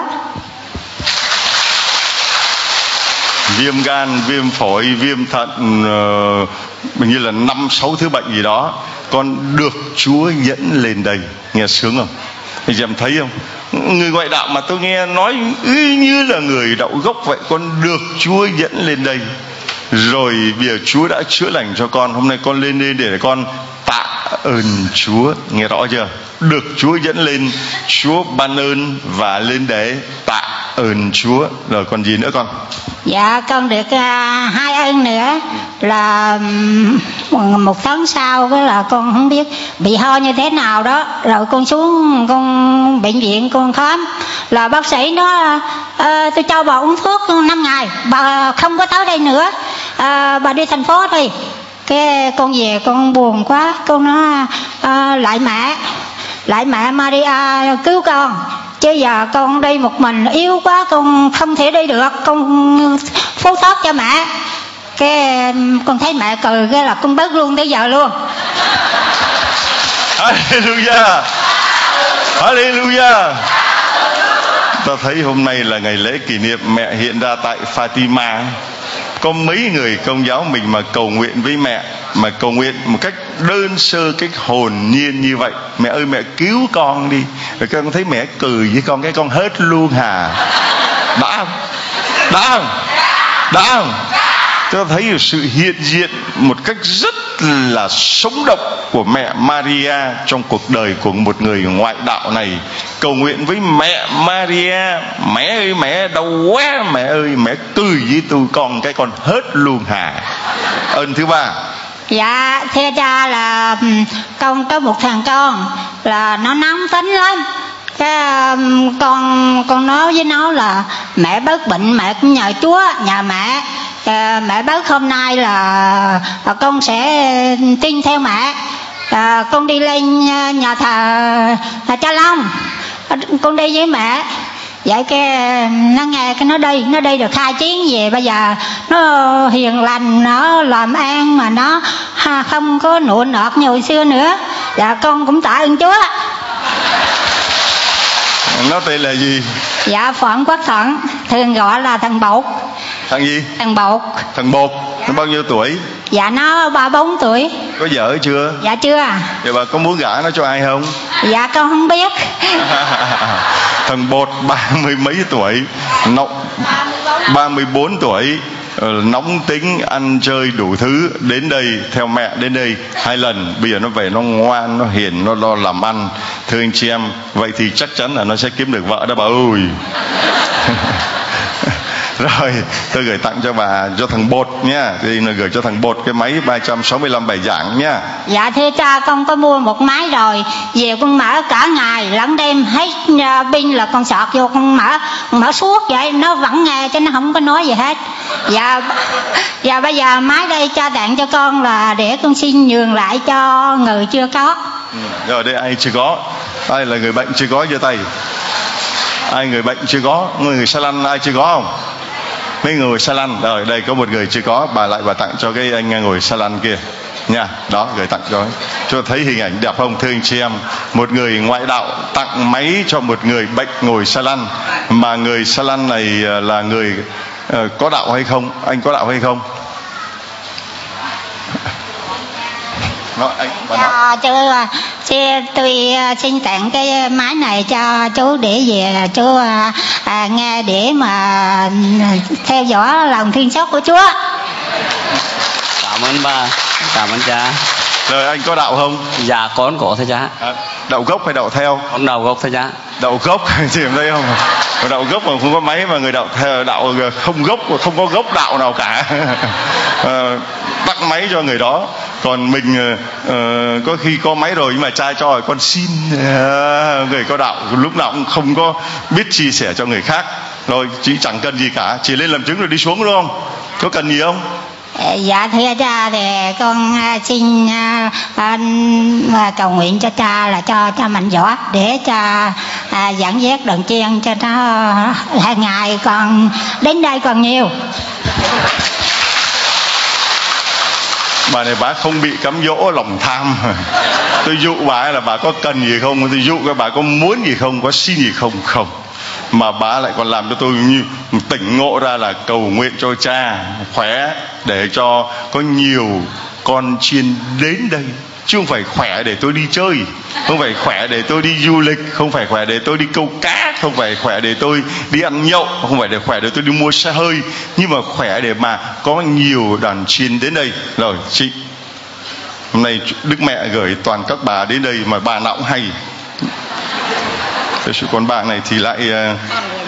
Viêm gan, viêm phổi, viêm thận, uh, hình như là năm sáu thứ bệnh gì đó, con được Chúa dẫn lên đây. Nghe sướng không? Anh chị em thấy không? Người ngoại đạo mà tôi nghe nói y như là người đạo gốc vậy. Con được Chúa dẫn lên đây. Rồi bây giờ Chúa đã chữa lành cho con. Hôm nay con lên đây để con tạ ơn Chúa. Nghe rõ chưa? Được Chúa dẫn lên, Chúa ban ơn và lên để tạ ơn Chúa. Rồi còn gì nữa con? Dạ con được uh, hai ơn nữa là um, một tháng sau cái là con không biết bị ho như thế nào đó, rồi con xuống con bệnh viện con khám, là bác sĩ nó uh, tôi cho bà uống thuốc năm ngày, bà không có tới đây nữa, uh, bà đi thành phố đi. Cái con về con buồn quá, con nói uh, lại mẹ lại mẹ Maria cứu con, chứ giờ con đi một mình yếu quá, con không thể đi được, con phó thác cho mẹ. Cái con thấy mẹ cười cái là con bớt luôn tới giờ luôn. Hallelujah, Hallelujah. Ta thấy hôm nay là ngày lễ kỷ niệm mẹ hiện ra tại Fatima. Có mấy người Công giáo mình mà cầu nguyện với mẹ, mà cầu nguyện một cách đơn sơ, cách hồn nhiên như vậy: mẹ ơi mẹ cứu con đi. Rồi con thấy mẹ cười với con, cái con hết luôn hà. Đã không? Đã không? Đã không? Tôi thấy sự hiện diện một cách rất là sống động của mẹ Maria trong cuộc đời của một người ngoại đạo này. Cầu nguyện với mẹ Maria: mẹ ơi mẹ đau quá, mẹ ơi mẹ cười với tôi con, cái con hết luôn hà. Ơn thứ ba. Dạ thưa cha là con có một thằng con là nó nóng tính lắm. Cái con con nói với nó là mẹ bớt bệnh mẹ cũng nhờ Chúa, nhờ mẹ. À, mẹ bớt hôm nay là à, con sẽ tin theo mẹ. À, con đi lên nhà thờ à, Cha Long, à, con đi với mẹ. Vậy cái nó nghe cái nó đi nó đi được hai chuyến về, bây giờ nó hiền lành, nó làm ăn mà nó ha, không có nụn nọt như hồi xưa nữa. Dạ con cũng tạ ơn Chúa. Nó tên là gì? Dạ Phạm Quốc Thuận, thường gọi là thằng Bột. Thằng gì? Thằng Bột. Thằng Bột. Nó bao nhiêu tuổi? Dạ nó ba bốn tuổi. Có vợ chưa? Dạ chưa. Vậy bà có muốn gả nó cho ai không? Dạ con không biết. Thằng Bột ba mươi mấy tuổi, nọng ba mươi bốn tuổi, nóng tính, ăn chơi đủ thứ. Đến đây theo mẹ đến đây hai lần, bây giờ nó về nó ngoan, nó hiền, nó lo làm ăn. Thưa anh chị em, vậy thì chắc chắn là nó sẽ kiếm được vợ đó bà ơi. Rồi tôi gửi tặng cho bà, cho thằng Bột nha. Thì là gửi cho thằng Bột cái máy ba trăm sáu mươi lăm bài giảng nha. Dạ thưa cha, con có mua một máy rồi, về con mở cả ngày lẫn đêm, hết pin là con sọt vô con mở, con mở suốt vậy nó vẫn nghe chứ nó không có nói gì hết. Dạ dạ bây giờ máy đây cha tặng cho con là để con xin nhường lại cho người chưa có. Ừ, rồi đây ai chưa có? Ai là người bệnh chưa có giơ tay? Ai người bệnh chưa có? Người, người xa lăn ai chưa có không? Mấy người xa lăn. Rồi đây có một người chưa có, bà lại bà tặng cho cái anh ngồi xa lăn kia nha. Đó, gửi tặng cho. Cho thấy hình ảnh đẹp không thưa anh chị em? Một người ngoại đạo tặng máy cho một người bệnh ngồi xa lăn. Mà người xa lăn này là người uh, có đạo hay không? Anh có đạo hay không? Nó, anh, Dạ, chú, chú, tôi xin tặng cái máy này cho chú để về chú à, nghe để mà theo dõi lòng thương xót của Chúa. Cảm ơn bà, cảm ơn cha. Rồi anh có đạo không? Dạ con có thưa cha. À, đạo gốc hay đạo theo? Con đạo gốc thưa cha. Đạo gốc chị em thấy không? Đạo gốc mà không có máy, mà người đạo theo, đạo không gốc, không có gốc đạo nào cả. À, tặng máy cho người đó. Còn mình uh, có khi có máy rồi nhưng mà cha cho rồi con xin. uh, Người có đạo lúc nào cũng không có biết chia sẻ cho người khác. Rồi chỉ chẳng cần gì cả, chỉ lên làm chứng rồi đi xuống đúng không? Có cần gì không? Dạ thưa cha, thì con xin uh, cầu nguyện cho cha là cho cha mạnh võ để cha uh, dẫn dắt đoàn chiên cho nó hàng ngày còn đến đây còn nhiều. Bà này bà không bị cám dỗ lòng tham. Tôi dụ bà là bà có cần gì không, tôi dụ các bà có muốn gì không, có xin gì không? Không. Mà bà lại còn làm cho tôi như tỉnh ngộ ra là cầu nguyện cho cha khỏe, để cho có nhiều con chiên đến đây. Chứ không phải khỏe để tôi đi chơi, không phải khỏe để tôi đi du lịch, không phải khỏe để tôi đi câu cá, không phải khỏe để tôi đi ăn nhậu, không phải để khỏe để tôi đi mua xe hơi, nhưng mà khỏe để mà có nhiều đàn chiên đến đây. Rồi chị, hôm nay Đức Mẹ gửi toàn các bà đến đây mà bà nào cũng hay. Còn bà này thì lại uh,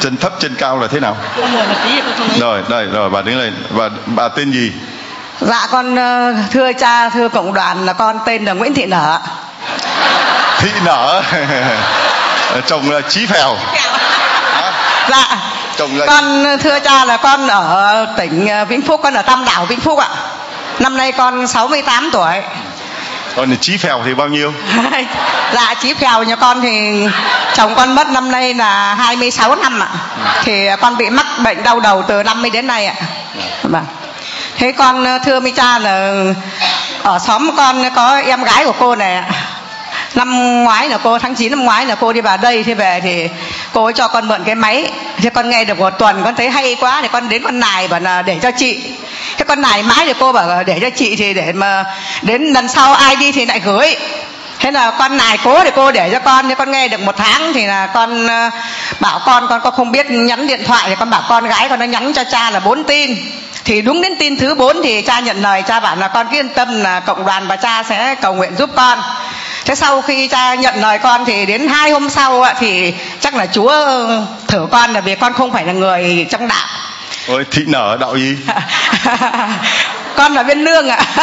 chân thấp chân cao là thế nào? Rồi, đây, rồi bà đứng lên. Và bà tên gì? Dạ con thưa cha, thưa cộng đoàn, là con tên là Nguyễn Thị Nở. Thị Nở. Chồng là Chí Phèo. Dạ. Chồng là... Con thưa cha là con ở tỉnh Vĩnh Phúc, con ở Tam Đảo Vĩnh Phúc ạ. Năm nay con sáu mươi tám tuổi. Còn Chí Phèo thì bao nhiêu? Dạ Chí Phèo nhà con thì chồng con mất năm nay là hai mươi sáu năm ạ. Thì con bị mắc bệnh đau đầu từ năm mươi đến nay ạ. Vâng. Thế con thưa mấy cha là ở xóm con có em gái của cô này ạ. Năm ngoái là cô, tháng chín năm ngoái là cô đi vào đây, thế về thì cô ấy cho con mượn cái máy. Thế con nghe được một tuần con thấy hay quá thì con đến con nài bảo là để cho chị. Thế con nài mãi thì cô bảo để cho chị thì để mà đến lần sau ai đi thì lại gửi. Thế là con nài cố thì cô để cho con. Thế con nghe được một tháng thì là con bảo con con con không biết nhắn điện thoại, thì con bảo con gái con nó nhắn cho cha là bốn tin. Thì đúng đến tin thứ bốn thì cha nhận lời, cha bảo là con cứ yên tâm là cộng đoàn và cha sẽ cầu nguyện giúp con. Thế sau khi cha nhận lời con thì đến hai hôm sau thì chắc là Chúa thử con, là vì con không phải là người trong đạo. Ôi, Thị Nở đạo gì? Con là bên Lương ạ.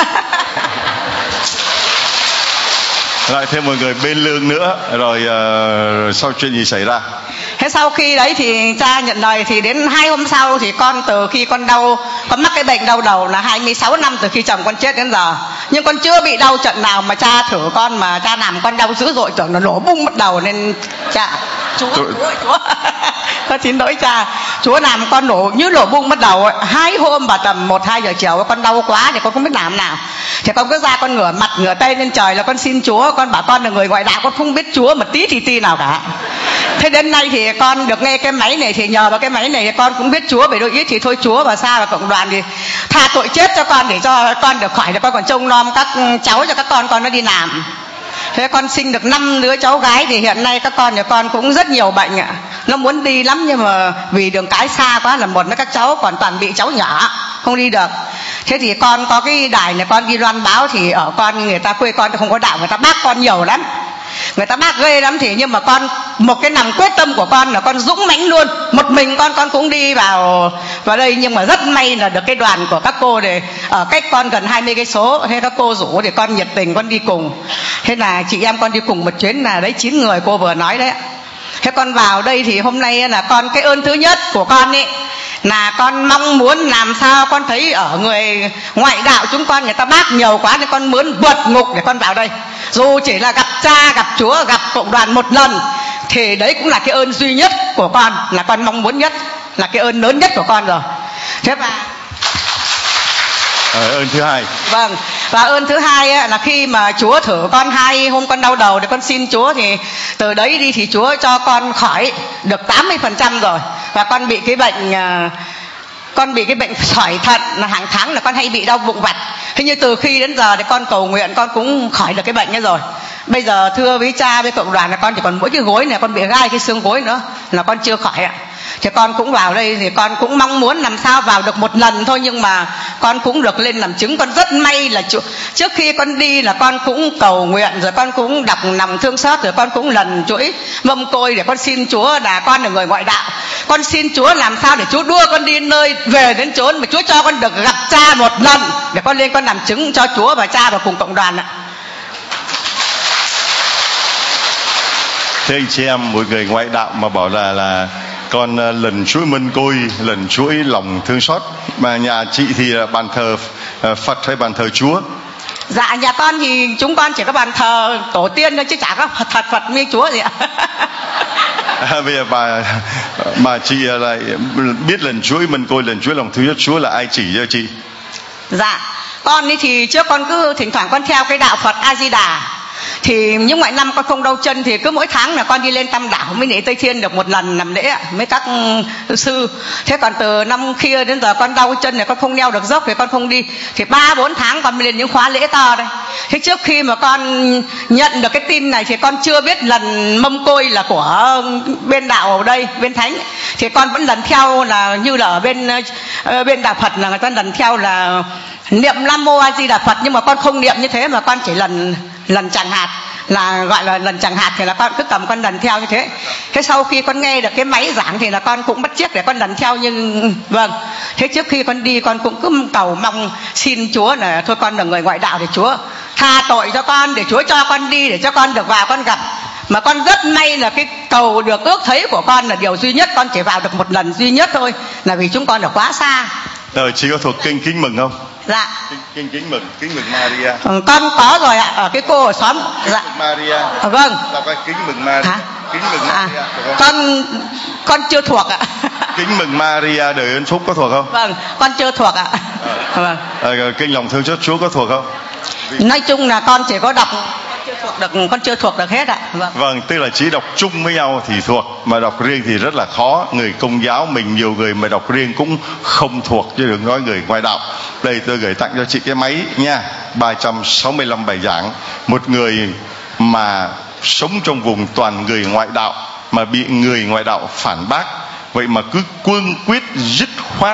Lại thêm một người bên Lương nữa. Rồi uh, sau chuyện gì xảy ra? Thế sau khi đấy thì cha nhận lời thì đến hai hôm sau thì con từ khi con đau, con mắc cái bệnh đau đầu là hai mươi sáu năm từ khi chồng con chết đến giờ. Nhưng con chưa bị đau trận nào mà cha thử con mà cha làm con đau dữ dội, tưởng nó nổ bung mất đầu nên cha. Chúa, Chúa, Chúa. Con xin lỗi cha. Chúa làm con nổ như nổ bung mất đầu ấy. Hai hôm vào tầm một hai giờ chiều con đau quá thì con không biết làm nào. Thì con cứ ra con ngửa mặt ngửa tay lên trời là con xin Chúa. Con bảo con là người ngoại đạo, con không biết Chúa một tí thì ti nào cả. Thế đến nay thì con được nghe cái máy này, thì nhờ vào cái máy này con cũng biết Chúa về đôi ít. Thì thôi Chúa và xa và cộng đoàn thì tha tội chết cho con, để cho con được khỏi, để con còn trông nom các cháu cho các con con nó đi làm. Thế con sinh được năm đứa cháu gái thì hiện nay các con nhà con cũng rất nhiều bệnh ạ. Nó muốn đi lắm nhưng mà vì đường cái xa quá là một là các cháu còn toàn bị cháu nhỏ không đi được. Thế thì con có cái đài này con đi loan báo, thì ở con người ta quê con không có đạo, người ta bác con nhiều lắm, người ta bác ghê lắm. Thì nhưng mà con một cái nằm quyết tâm của con là con dũng mãnh luôn, một mình con con cũng đi vào vào đây. Nhưng mà rất may là được cái đoàn của các cô để ở cách con gần hai mươi cây số, thế các cô rủ thì con nhiệt tình con đi cùng. Thế là chị em con đi cùng một chuyến là đấy chín người cô vừa nói đấy. Thế con vào đây thì hôm nay là con, cái ơn thứ nhất của con ấy là con mong muốn làm sao con thấy ở người ngoại đạo chúng con người ta bác nhiều quá, nên con muốn vượt ngục để con vào đây. Dù chỉ là gặp cha, gặp Chúa, gặp cộng đoàn một lần thì đấy cũng là cái ơn duy nhất của con, là con mong muốn nhất, là cái ơn lớn nhất của con rồi. Thế và à, ơn thứ hai. Vâng, và ơn thứ hai ấy, là khi mà Chúa thử con hai hôm con đau đầu để con xin Chúa, thì từ đấy đi thì Chúa cho con khỏi được tám mươi phần trăm rồi. Và con bị cái bệnh con bị cái bệnh sỏi thận, là hàng tháng là con hay bị đau bụng vặt. Thế nhưng từ khi đến giờ thì con cầu nguyện con cũng khỏi được cái bệnh ấy rồi. Bây giờ thưa với cha với cộng đoàn là con chỉ còn mỗi cái gối này, con bị gai cái xương gối nữa là con chưa khỏi ạ. Thì con cũng vào đây thì con cũng mong muốn làm sao vào được một lần thôi, nhưng mà con cũng được lên làm chứng. Con rất may là trước khi con đi là con cũng cầu nguyện, rồi con cũng đọc lòng thương xót, rồi con cũng lần chuỗi mâm côi để con xin Chúa là con là người ngoại đạo. Con xin Chúa làm sao để Chúa đua con đi nơi về đến chốn mà Chúa cho con được gặp cha một lần, để con lên con làm chứng cho Chúa và cha và cùng cộng đoàn ạ. Thế anh chị em một người ngoại đạo mà bảo là là con lần chuỗi mân côi, lần chuỗi lòng thương xót, mà nhà chị thì là bàn thờ Phật hay bàn thờ Chúa? Dạ nhà con thì chúng con chỉ có bàn thờ tổ tiên thôi, chứ chả có Phật Phật, Phật với Chúa gì ạ. À, bây giờ bà mà chị lại biết lần chuỗi mân côi, lần chuỗi lòng thương xót Chúa là ai chỉ cho chị? Dạ con đi thì trước con cứ thỉnh thoảng con theo cái đạo Phật A Di Đà. Thì những ngoại năm con không đau chân thì cứ mỗi tháng là con đi lên Tam Đảo mới Nị Tây Thiên được một lần làm lễ với các sư. Thế còn từ năm kia đến giờ con đau chân này con không leo được dốc thì con không đi, thì ba bốn tháng con mới lên những khóa lễ to đây. Thế trước khi mà con nhận được cái tin này thì con chưa biết lần mâm côi là của bên đạo ở đây, bên thánh. Thì con vẫn lần theo là như là ở bên bên đạo Phật là người ta lần theo là niệm Nam Mô A Di Đà Phật, nhưng mà con không niệm như thế mà con chỉ lần lần chẳng hạt. là gọi là lần chẳng hạt, thì là con cứ cầm con lần theo như thế. Thế sau khi con nghe được cái máy giảng thì là con cũng bắt chước để con lần theo, nhưng vâng, thế trước khi con đi con cũng cứ cầu mong xin Chúa là thôi con là người ngoại đạo thì Chúa tha tội cho con, để Chúa cho con đi, để cho con được vào con gặp. Mà con rất may là cái cầu được ước thấy của con là điều duy nhất, con chỉ vào được một lần duy nhất thôi, là vì chúng con ở quá xa. Rồi chị có thuộc kinh kính mừng không? Dạ. Kinh, kinh kính mừng, kính mừng Maria. Ừ, con có rồi ạ, ở cái cô ở xóm. Dạ. Maria. À, vâng. Đọc cái kính mừng Maria. Hả? Kính mừng Maria. À, con con chưa thuộc ạ. Kính mừng Maria đời ơn phúc có thuộc không? Vâng, con chưa thuộc ạ. À. Vâng. À, kinh lòng thương xót Chúa có thuộc không? Vì... nói chung là con chỉ có đọc, con chưa thuộc được, con chưa thuộc được hết ạ. Vâng. Vâng, tức là chỉ đọc chung với nhau thì thuộc, mà đọc riêng thì rất là khó. Người Công giáo mình nhiều người mà đọc riêng cũng không thuộc, chứ đừng nói người ngoại đạo. Đây tôi gửi tặng cho chị cái máy nha, ba trăm sáu mươi lăm bài giảng. Một người mà sống trong vùng toàn người ngoại đạo mà bị người ngoại đạo phản bác, vậy mà cứ cương quyết dứt khoát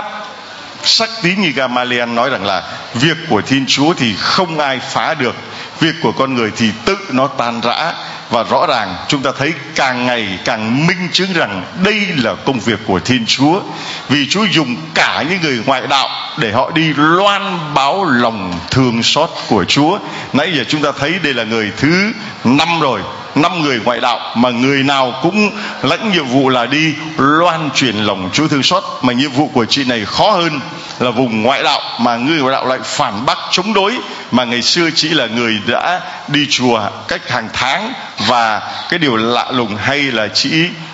sắc tín như Gamaliel nói rằng là việc của Thiên Chúa thì không ai phá được, việc của con người thì tự nó tan rã. Và rõ ràng chúng ta thấy càng ngày càng minh chứng rằng đây là công việc của Thiên Chúa, vì Chúa dùng cả những người ngoại đạo để họ đi loan báo lòng thương xót của Chúa. Nãy giờ chúng ta thấy đây là người thứ năm rồi, năm người ngoại đạo mà người nào cũng lãnh nhiệm vụ là đi loan truyền lòng Chúa thương xót. Mà nhiệm vụ của chị này khó hơn, là vùng ngoại đạo mà người ngoại đạo lại phản bác chống đối. Mà ngày xưa chị là người đã đi chùa cách hàng tháng, và cái điều lạ lùng hay là chị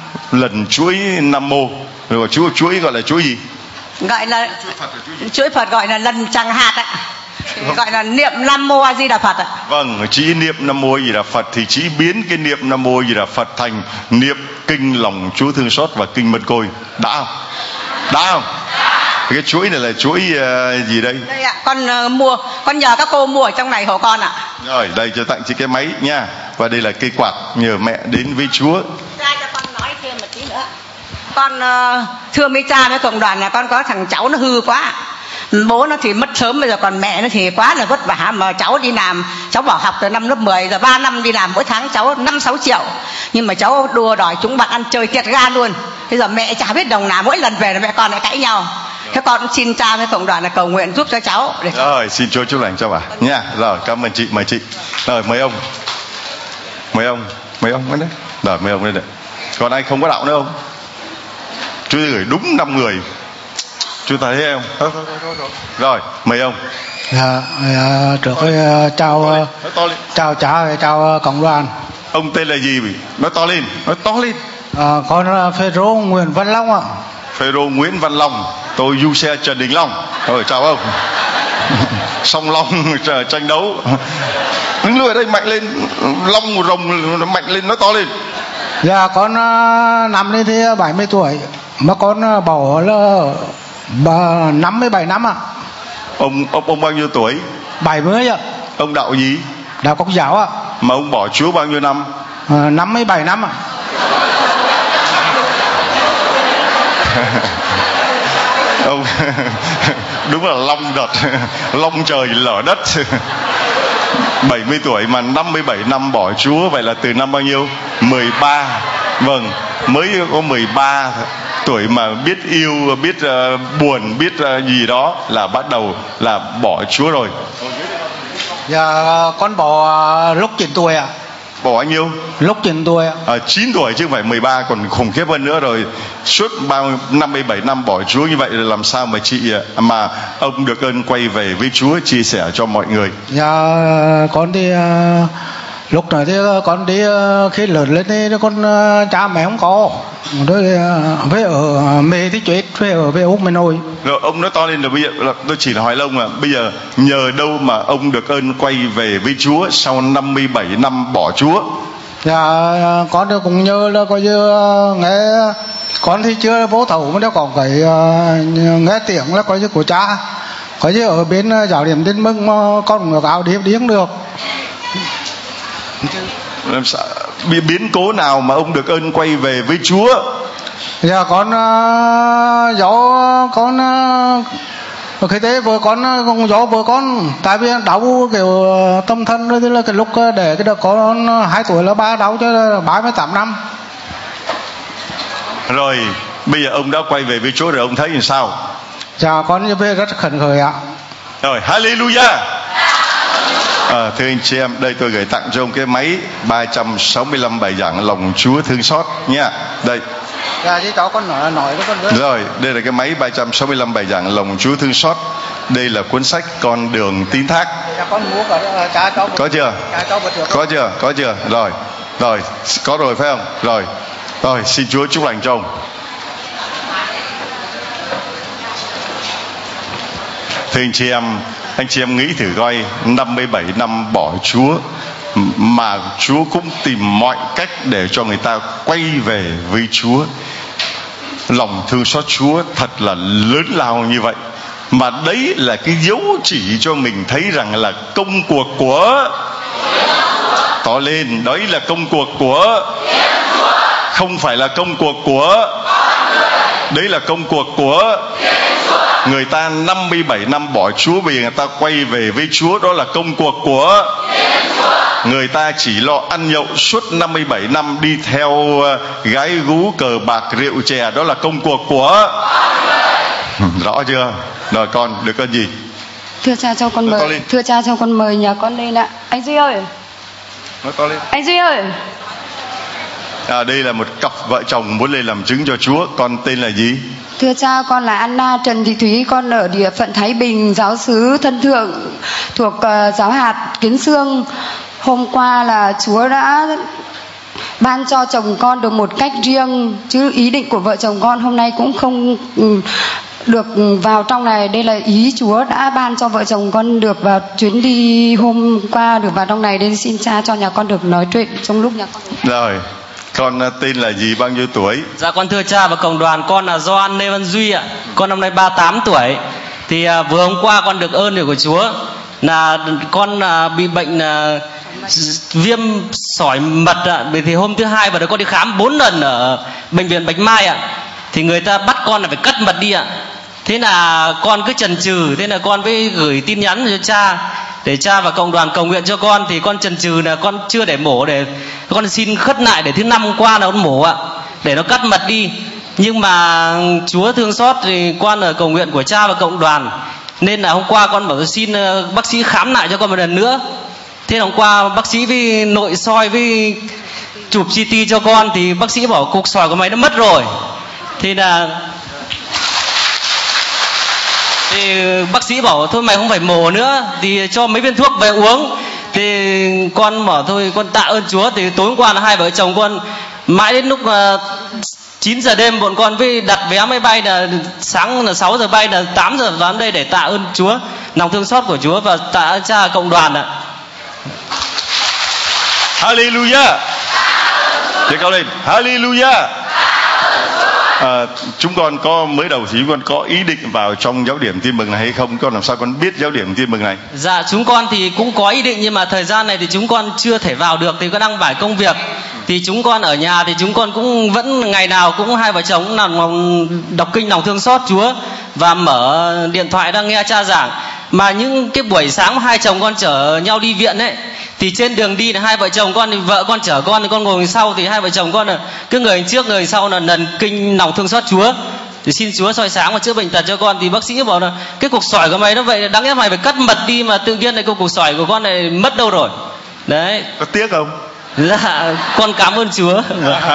lần chuỗi Nam Mô, rồi chuỗi chuỗi gọi là chuỗi gì? Gọi là chuỗi Phật, gọi là lần chẳng hạt ạ. Gọi là niệm Nam Mô A Di Đà Phật ạ. Vâng, chỉ niệm Nam Mô A Di Đà Phật thì chỉ biến cái niệm Nam Mô A Di Đà Phật thành niệm kinh lòng Chúa thương xót và kinh mân côi. Đã không? Đã không? Cái chuỗi này là chuỗi uh, gì đây? Đây ạ, con uh, mua, con nhờ các cô mua ở trong này hộ con ạ. Rồi, đây cho tặng chị cái máy nha. Và đây là cây quạt nhờ mẹ đến với Chúa. Ra cho con nói thêm một tí nữa. Con uh, thưa mấy cha với cộng đoàn là con có thằng cháu nó hư quá. Bố nó thì mất sớm, bây giờ còn mẹ nó thì quá là vất vả. Mà cháu đi làm, cháu bỏ học từ năm lớp mười, giờ ba năm đi làm, mỗi tháng cháu năm sáu triệu. Nhưng mà cháu đua đòi chúng bạn ăn chơi kiệt gan luôn. Bây giờ mẹ chả biết đồng nào, mỗi lần về là mẹ con lại cãi nhau. Thế con cũng xin cha với cộng đoàn là cầu nguyện giúp cho cháu để... Rồi, xin Chúa chúc lành cho bà nha. Rồi, cảm ơn chị, mời chị. Rồi, mời ông. Mời ông, mời ông đấy. Rồi, mời ông đây này. Còn ai không có đạo nữa không? Chúa gửi đúng năm người. Chúng ta thấy không? Rồi, mời ông. Dạ, dạ trước cái chào chào cha, chào cộng đoàn. Ông tên là gì? Nói to lên, nói to lên. À, con là Phêrô Nguyễn Văn Long ạ. Phêrô Nguyễn Văn Long. Tôi du xe Trần Đình Long. Rồi, chào ông. Song Long tranh đấu. Đứng lui ở đây mạnh lên, long rồng mạnh lên, nói to lên. Dạ, con năm nay thì bảy mươi tuổi, mà con bỏ là năm mươi bảy năm ạ. Ông ông ông bao nhiêu tuổi? bảy mươi ạ. Ông đạo gì? Đạo Công giáo ạ. Mà ông bỏ Chúa bao nhiêu năm? À, năm mươi bảy năm ạ. Ông đúng là long đợt, long trời lở đất. bảy mươi tuổi mà năm mươi bảy năm bỏ Chúa, vậy là từ năm bao nhiêu? mười ba. Vâng, mới có mười ba tuổi mà biết yêu, biết uh, buồn, biết uh, gì đó là bắt đầu là bỏ Chúa rồi. Dạ, con bỏ lúc chín tuổi ạ. Bỏ bao nhiêu? Lúc chín tuổi ạ. À, chín tuổi chứ không phải mười ba, còn khủng khiếp hơn nữa rồi. Suốt bao năm mươi bảy năm bỏ Chúa như vậy là làm sao mà chị mà ông được ơn quay về với Chúa, chia sẻ cho mọi người? Dạ, con thì uh, lúc này thì con đi uh, khi lớn lên thì con uh, cha mẹ không có, rồi uh, về ở mẹ thì chết, về ở về Úc mới nôi. Rồi ông nói to lên là bây giờ là, tôi chỉ là hỏi ông là bây giờ nhờ đâu mà ông được ơn quay về với Chúa sau năm mươi bảy năm bỏ Chúa? Dạ, con thì cũng nhớ là coi như uh, nghe con thì chưa vô thầu mà nó còn phải uh, nghe tiếng là coi như của cha, coi như ở bên uh, giáo điểm Tin Mừng mà con ngược áo điếc điếng được. Làm sao biến cố nào mà ông được ơn quay về với Chúa? Dạ, con uh, do con uh, khi thế vợ con cũng do vợ con tại vì đau kiểu tâm thân rồi, thế là cái lúc để cái đứa con hai tuổi là ba đau cho ba mươi tám năm. Rồi bây giờ ông đã quay về với Chúa rồi, ông thấy như sao? Dạ con về rất khẩn khởi ạ. Rồi hallelujah. À, thưa anh chị em, đây tôi gửi tặng cho ông cái máy ba trăm sáu mươi lăm bài giảng lòng Chúa thương xót nha. Đây. Dạ chứ cháu con nói nói với con nữa. Rồi, đây là cái máy ba trăm sáu mươi lăm bài giảng lòng Chúa thương xót. Đây là cuốn sách Con đường tín thác. Dạ con mua cả cha cháu. Có chưa? Cha cháu bật được. Có chưa? Có chưa? Rồi. Rồi, có rồi phải không? Rồi. Rồi, xin Chúa chúc lành cho ông. Thưa anh chị em, anh chị em nghĩ thử coi, năm mươi bảy năm bỏ Chúa mà Chúa cũng tìm mọi cách để cho người ta quay về với Chúa. Lòng thương xót Chúa thật là lớn lao như vậy. Mà đấy là cái dấu chỉ cho mình thấy rằng là công cuộc của to lên, đấy là công cuộc của, không phải là công cuộc của, đấy là công cuộc của người ta. Năm mươi bảy năm bỏ Chúa, vì người ta quay về với Chúa, đó là công cuộc của người ta. Chỉ lo ăn nhậu suốt năm mươi bảy năm, đi theo gái gú cờ bạc rượu chè, đó là công cuộc của rõ chưa? Rồi con được cái gì? Thưa cha cho con mời. Thưa cha cho con mời nhà con lên ạ. Anh Duy ơi. Nói to lên. Anh Duy ơi. À, đây là một cặp vợ chồng muốn lên làm chứng cho Chúa. Con tên là gì? Thưa cha, con là Anna Trần Thị Thúy, con ở địa phận Thái Bình, giáo xứ Thân Thượng, thuộc uh, giáo hạt Kiến Xương. Hôm qua là Chúa đã ban cho chồng con được một cách riêng, chứ ý định của vợ chồng con hôm nay cũng không được vào trong này. Đây là ý Chúa đã ban cho vợ chồng con được vào chuyến đi hôm qua, được vào trong này. Nên xin cha cho nhà con được nói chuyện trong lúc nhà con. Rồi, con tên là gì, bao nhiêu tuổi? Dạ con thưa cha và cộng đoàn, con là Gioan Lê Văn Duy ạ. Con năm nay ba mươi tám tuổi. Thì à, vừa hôm qua con được ơn của Chúa là con à, bị bệnh à, viêm sỏi mật ạ. Thì hôm thứ hai và đấy con đi khám bốn lần ở bệnh viện Bạch Mai ạ. Thì người ta bắt con là phải cắt mật đi ạ. Thế là con cứ chần chừ, thế là con mới gửi tin nhắn cho cha để cha và cộng đoàn cầu nguyện cho con. Thì con chần chừ là con chưa để mổ, để con xin khất lại để thứ năm qua là con mổ ạ, để nó cắt mật đi. Nhưng mà Chúa thương xót thì con ở cầu nguyện của cha và cộng đoàn, nên là hôm qua con bảo xin bác sĩ khám lại cho con một lần nữa. Thế là hôm qua bác sĩ với nội soi với chụp xê tê cho con, thì bác sĩ bảo cục sỏi của mày nó mất rồi. Thì là thì bác sĩ bảo thôi mày không phải mổ nữa, thì cho mấy viên thuốc về uống. Thì con bảo thôi con tạ ơn Chúa. Thì tối hôm qua là hai vợ chồng con mãi đến lúc uh, chín giờ đêm bọn con với đặt vé máy bay, là sáng là sáu giờ bay, là tám giờ vào đây để tạ ơn Chúa, lòng thương xót của Chúa, và tạ ơn cha cộng đoàn ạ. Hallelujah. Để cao lên. Hallelujah. À, chúng con có mới đầu thì chúng con có ý định vào trong giáo điểm tin mừng này hay không? Con làm sao con biết giáo điểm tin mừng này? Dạ chúng con thì cũng có ý định, nhưng mà thời gian này thì chúng con chưa thể vào được, thì con đang phải công việc. Thì chúng con ở nhà thì chúng con cũng vẫn ngày nào cũng hai vợ chồng cũng làm đọc kinh lòng thương xót Chúa và mở điện thoại đang nghe cha giảng. Mà những cái buổi sáng hai chồng con chở nhau đi viện ấy, thì trên đường đi là hai vợ chồng con, thì vợ con chở con thì con ngồi sau, thì hai vợ chồng con là cứ người trước người sau là lần kinh lòng thương xót Chúa, thì xin Chúa soi sáng và chữa bệnh tật cho con. Thì bác sĩ bảo là cái cục sỏi của mày nó vậy, đáng lẽ mày phải cắt mật đi, mà tự nhiên này cục sỏi của con này mất đâu rồi. Đấy. Có tiếc không? Dạ con cảm ơn Chúa.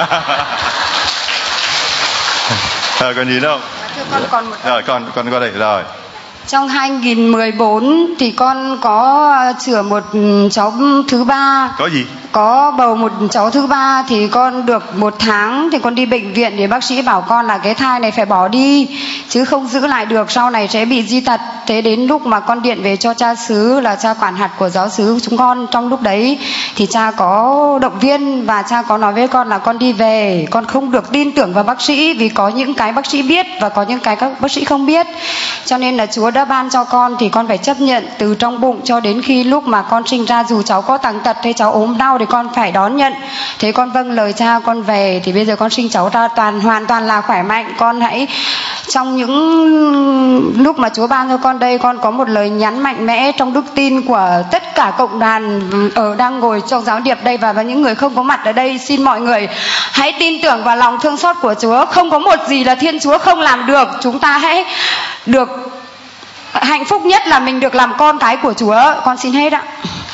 À, còn gì đâu? Thưa con còn một rồi con con qua đây rồi. Trong hai nghìn mười bốn thì con có chữa một cháu thứ ba. Có gì? Có bầu một cháu thứ ba, thì con được một tháng thì con đi bệnh viện, để bác sĩ bảo con là cái thai này phải bỏ đi chứ không giữ lại được, sau này sẽ bị di tật. Thế đến lúc mà con điện về cho cha xứ là cha quản hạt của giáo xứ chúng con, trong lúc đấy thì cha có động viên và cha có nói với con là con đi về, con không được tin tưởng vào bác sĩ, vì có những cái bác sĩ biết và có những cái các bác sĩ không biết. Cho nên là Chúa đã ban cho con thì con phải chấp nhận từ trong bụng cho đến khi lúc mà con sinh ra. Dù cháu có tàn tật hay cháu ốm đau thì con phải đón nhận. Thế con vâng lời cha, con về thì bây giờ con sinh cháu ra toàn hoàn toàn là khỏe mạnh. Con hãy trong những lúc mà Chúa ban cho con đây, con có một lời nhắn mạnh mẽ trong đức tin của tất cả cộng đoàn ở đang ngồi trong giáo điệp đây và những người không có mặt ở đây. Xin mọi người hãy tin tưởng vào lòng thương xót của Chúa. Không có một gì là Thiên Chúa không làm được. Chúng ta hãy được hạnh phúc nhất là mình được làm con cái của Chúa. Con xin hết ạ.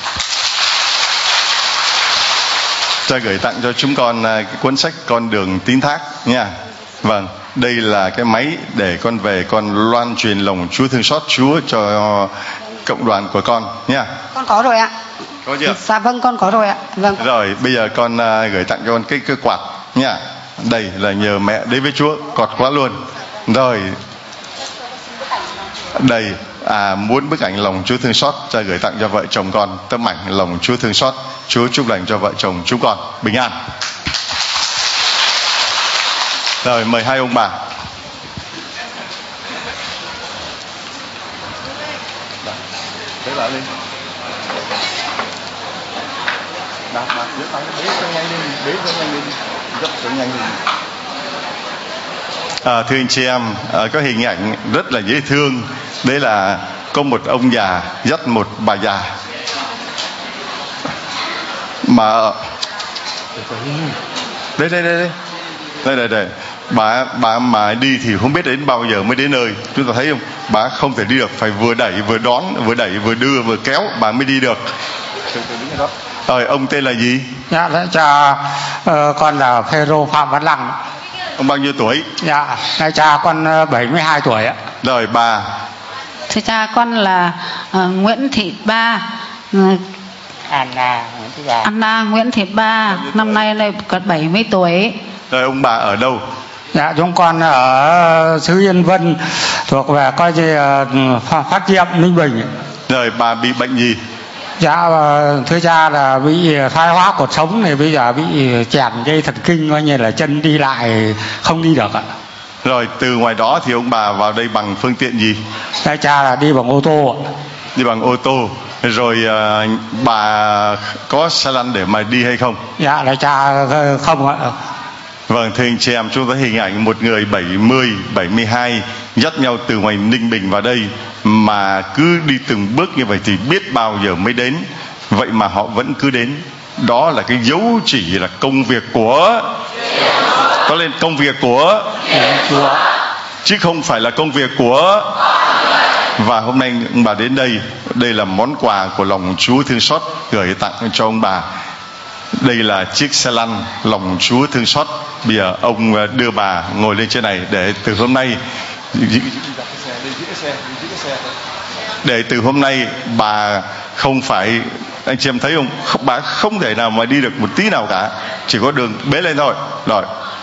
Cha gửi tặng cho chúng con cái cuốn sách Con đường tín thác nha. Vâng, đây là cái máy để con về con loan truyền lòng Chúa thương xót Chúa cho cộng đoàn của con nha. Con có rồi ạ. Có chưa? Dạ vâng, con có rồi ạ. Vâng. Rồi bây giờ con uh, gửi tặng cho con cái cái quạt nha. Đây là nhờ mẹ đến với Chúa, cọt quá luôn. Rồi đây à, muốn bức ảnh lòng Chúa thương xót, cha gửi tặng cho vợ chồng con tấm ảnh lòng Chúa thương xót. Chúa chúc lành cho vợ chồng chúng con bình an. Rồi mời hai ông bà. Thế lại lên. Đạt, đạt, giữ tay, bế cho nhanh lên, bế cho nhanh lên, dốc cho nhanh lên. À, thưa anh chị em, à, có hình ảnh rất là dễ thương. Đấy là có một ông già dắt một bà già. Mà đây đây đây đây đây đây đây bà bà mà đi thì không biết đến bao giờ mới đến nơi. Chúng ta thấy không, bà không thể đi được, phải vừa đẩy vừa đón, vừa đẩy vừa đưa vừa kéo bà mới đi được. Rồi ông tên là gì? Dạ lẽ cha uh, con là Phêrô Phạm Văn Lăng. Ông bao nhiêu tuổi? Dạ lẽ cha con uh, bảy mươi hai tuổi ạ. Rồi bà. Thưa cha, con là uh, Nguyễn Thị Ba. uh, Anna Nguyễn Thị Ba. Anna Nguyễn Thị Ba, năm nay là có bảy mươi tuổi. Rồi ông bà ở đâu? Dạ chúng con ở xứ Yên Vân, thuộc về coi như uh, Phát Diệm, Ninh Bình. Rồi bà bị bệnh gì? Dạ thưa cha là bị thoái hóa cột sống này, bây giờ bị chèn dây thần kinh, coi như là chân đi lại không đi được ạ. Rồi từ ngoài đó thì ông bà vào đây bằng phương tiện gì? Đại cha là đi bằng ô tô. Đi bằng ô tô. Rồi uh, bà có xe lăn để mà đi hay không? Dạ đại cha không ạ. Vâng, thưa anh chị em, chúng ta hình ảnh một người bảy mươi, bảy mươi hai dắt nhau từ ngoài Ninh Bình vào đây, mà cứ đi từng bước như vậy thì biết bao giờ mới đến. Vậy mà họ vẫn cứ đến. Đó là cái dấu chỉ là công việc của có lên công việc của Chúa, chứ không phải là công việc của. Và hôm nay ông bà đến đây, đây là món quà của lòng Chúa thương xót gửi tặng cho ông bà. Đây là chiếc xe lăn lòng Chúa thương xót. Bây giờ ông đưa bà ngồi lên trên này để từ hôm nay để từ hôm nay bà không phải, anh chị em thấy không, bà không thể nào mà đi được một tí nào cả, chỉ có đường bế lên thôi. Rồi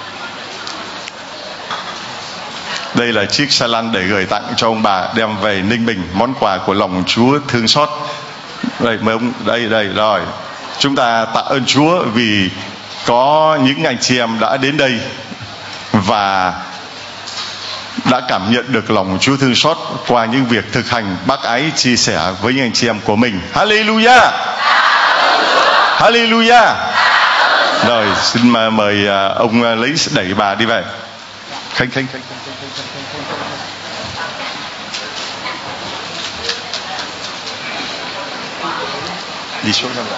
đây là chiếc xe lăn để gửi tặng cho ông bà, đem về Ninh Bình, món quà của lòng Chúa thương xót. Đây mời ông, đây đây rồi. Chúng ta tạ ơn Chúa vì có những anh chị em đã đến đây và đã cảm nhận được lòng Chúa thương xót qua những việc thực hành bác ái chia sẻ với những anh chị em của mình. Hallelujah, Hallelujah. Rồi xin mời ông lấy đẩy bà đi về. Khánh Khánh Khánh đi xuống nào.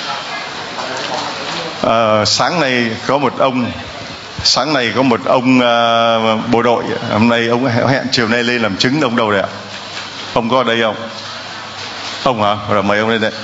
À, sáng nay có một ông sáng nay có một ông uh, bộ đội, hôm nay ông hẹn chiều nay lên làm chứng. Ông đâu đấy ạ? Ông có ở đây không? Ông hả? Rồi mời ông lên đây.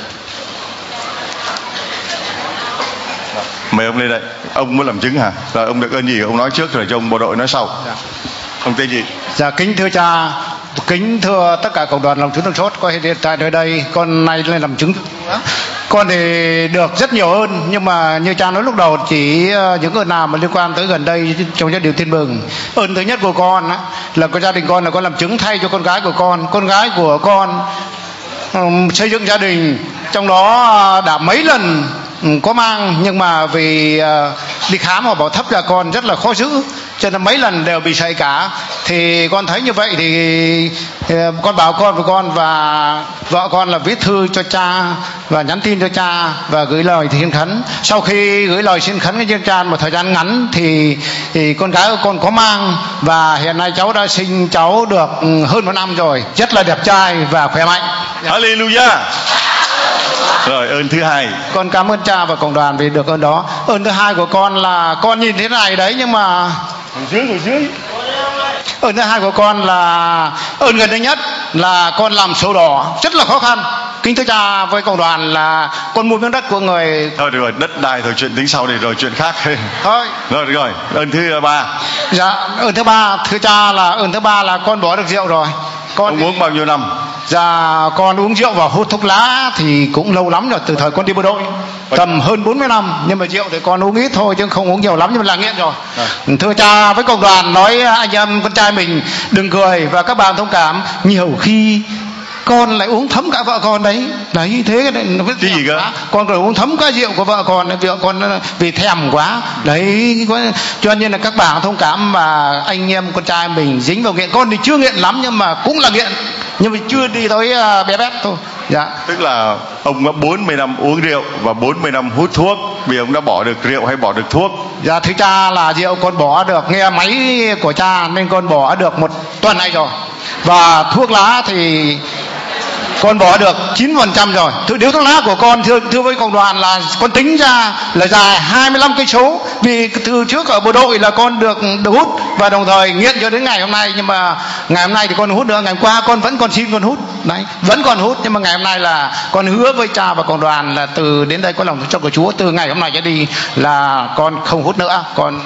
Mời ông lên đây. Ông muốn làm chứng hả? Rồi ông được ơn gì ông nói trước rồi cho ông bộ đội nói sau. Ông tên gì? Dạ kính thưa cha, kính thưa tất cả cộng đoàn lòng Chúa thương xót có hiện tại nơi đây. Con nay lên làm chứng. Con thì được rất nhiều ơn, nhưng mà như cha nói lúc đầu, chỉ những ơn nào mà liên quan tới gần đây trong gia đình Thiên Bừng. Ơn thứ nhất của con á, là có gia đình con là con làm chứng thay cho con gái của con. Con gái của con um, xây dựng gia đình, trong đó đã mấy lần um, có mang, nhưng mà vì uh, đi khám họ bảo thấp ra con rất là khó giữ, cho nên mấy lần đều bị sảy cả. Thì con thấy như vậy thì con bảo con với con và vợ con là viết thư cho cha và nhắn tin cho cha và gửi lời xin khấn. Sau khi gửi lời xin khấn cho cha một thời gian ngắn thì, thì con gái của con có mang, và hiện nay cháu đã sinh cháu được hơn một năm rồi, rất là đẹp trai và khỏe mạnh. Hallelujah. Rồi ơn thứ hai, con cảm ơn cha và cộng đoàn vì được ơn đó. Ơn thứ hai của con là con nhìn thế này đấy, nhưng mà ngồi dưới ngồi dưới ơn thứ hai của con là ơn gần đây nhất là con làm sổ đỏ rất là khó khăn. Kính thưa cha với cộng đoàn là con mua miếng đất của người. Thôi được rồi, đất đai thôi, chuyện tính sau này rồi, chuyện khác thôi. Rồi được rồi, ơn thứ ba. Dạ, ơn thứ ba thưa cha là ơn thứ ba là con bỏ được rượu rồi. Con Ông uống bao nhiêu năm? Dạ, con uống rượu và hút thuốc lá thì cũng lâu lắm rồi, từ thời con đi bộ đội tầm hơn bốn mươi năm, nhưng mà rượu thì con uống ít thôi chứ không uống nhiều lắm, nhưng mà là nghiện rồi. À. Thưa cha với cộng đoàn, nói anh em con trai mình đừng cười và các bạn thông cảm, nhiều khi con lại uống thấm cả vợ con đấy. Đấy thế cái gì cơ? Con rồi uống thấm cả rượu của vợ con, vợ con vì thèm quá. Đấy, cho nên là các bạn thông cảm mà anh em con trai mình dính vào nghiện. Con thì chưa nghiện lắm nhưng mà cũng là nghiện, nhưng mà chưa đi tới bé bét thôi. Dạ. Tức là ông đã bốn mươi năm uống rượu và bốn mươi năm hút thuốc. Vì ông đã bỏ được rượu hay bỏ được thuốc? Dạ thưa cha là rượu con bỏ được, nghe máy của cha nên con bỏ được một tuần nay rồi. Và thuốc lá thì con bỏ được chín phần trăm rồi. Thứ điếu thuốc lá của con thưa thưa với cộng đoàn là con tính ra là dài hai mươi lăm cây số. Vì từ trước ở bộ đội là con được được hút và đồng thời nghiện cho đến ngày hôm nay, nhưng mà ngày hôm nay thì con hút nữa. Ngày hôm qua con vẫn còn xin con hút. Đấy, vẫn còn hút, nhưng mà ngày hôm nay là con hứa với cha và cộng đoàn là từ đến đây có lòng cho của Chúa, từ ngày hôm nay trở đi là con không hút nữa. Con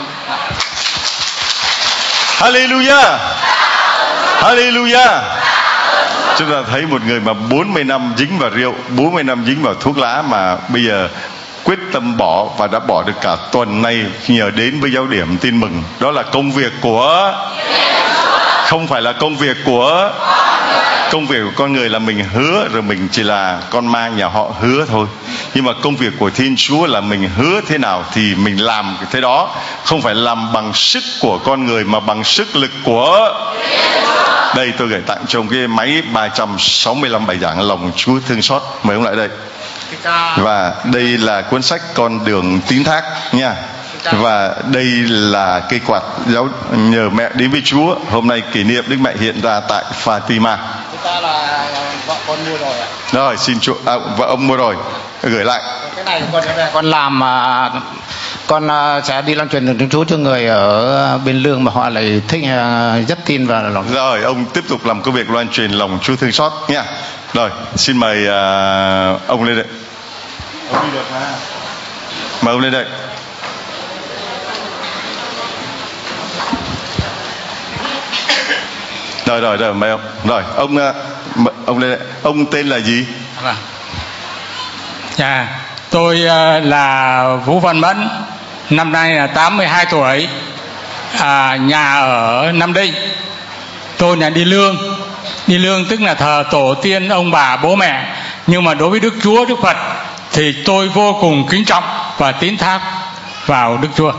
Hallelujah. Hallelujah. Chúng ta thấy một người mà bốn mươi năm dính vào rượu, bốn mươi năm dính vào thuốc lá mà bây giờ quyết tâm bỏ và đã bỏ được cả tuần nay nhờ đến với giáo điểm tin mừng. Đó là công việc của, không phải là công việc của, công việc của con người là mình hứa rồi mình chỉ là con mang nhà họ hứa thôi. Nhưng mà công việc của Thiên Chúa là mình hứa thế nào thì mình làm thế đó, không phải làm bằng sức của con người mà bằng sức lực của. Đây tôi gửi tặng cho ông cái máy ba trăm sáu mươi lăm bài giảng lòng Chúa thương xót, mời ông lại đây. Và đây là cuốn sách Con đường tín thác nha. Và đây là cây quạt giáo nhờ mẹ đến với Chúa. Hôm nay kỷ niệm Đức Mẹ hiện ra tại Fatima. Ta là vợ con mua rồi ạ. Rồi xin Chúa, à, vợ ông mua rồi, gửi lại. Cái này con con làm mà con sẽ đi lan truyền được tiếng Chúa cho người ở bên Lương mà họ lại thích rất tin vào lòng. Rồi ông tiếp tục làm công việc loan truyền lòng Chúa thương xót nha. Rồi xin mời uh, ông lên đây. Ông đi được mà. Mời ông lên đây. Rồi rồi rồi mời ông. Rồi ông uh, ông lên đây. Ông tên là gì? Vâng. Dạ, tôi uh, là Vũ Văn Mẫn, năm nay là tám mươi hai tuổi, à, nhà ở Nam Định. Tôi là đi lương, đi lương tức là thờ tổ tiên ông bà bố mẹ, nhưng mà đối với Đức Chúa Đức Phật thì tôi vô cùng kính trọng và tín thác vào Đức Chúa.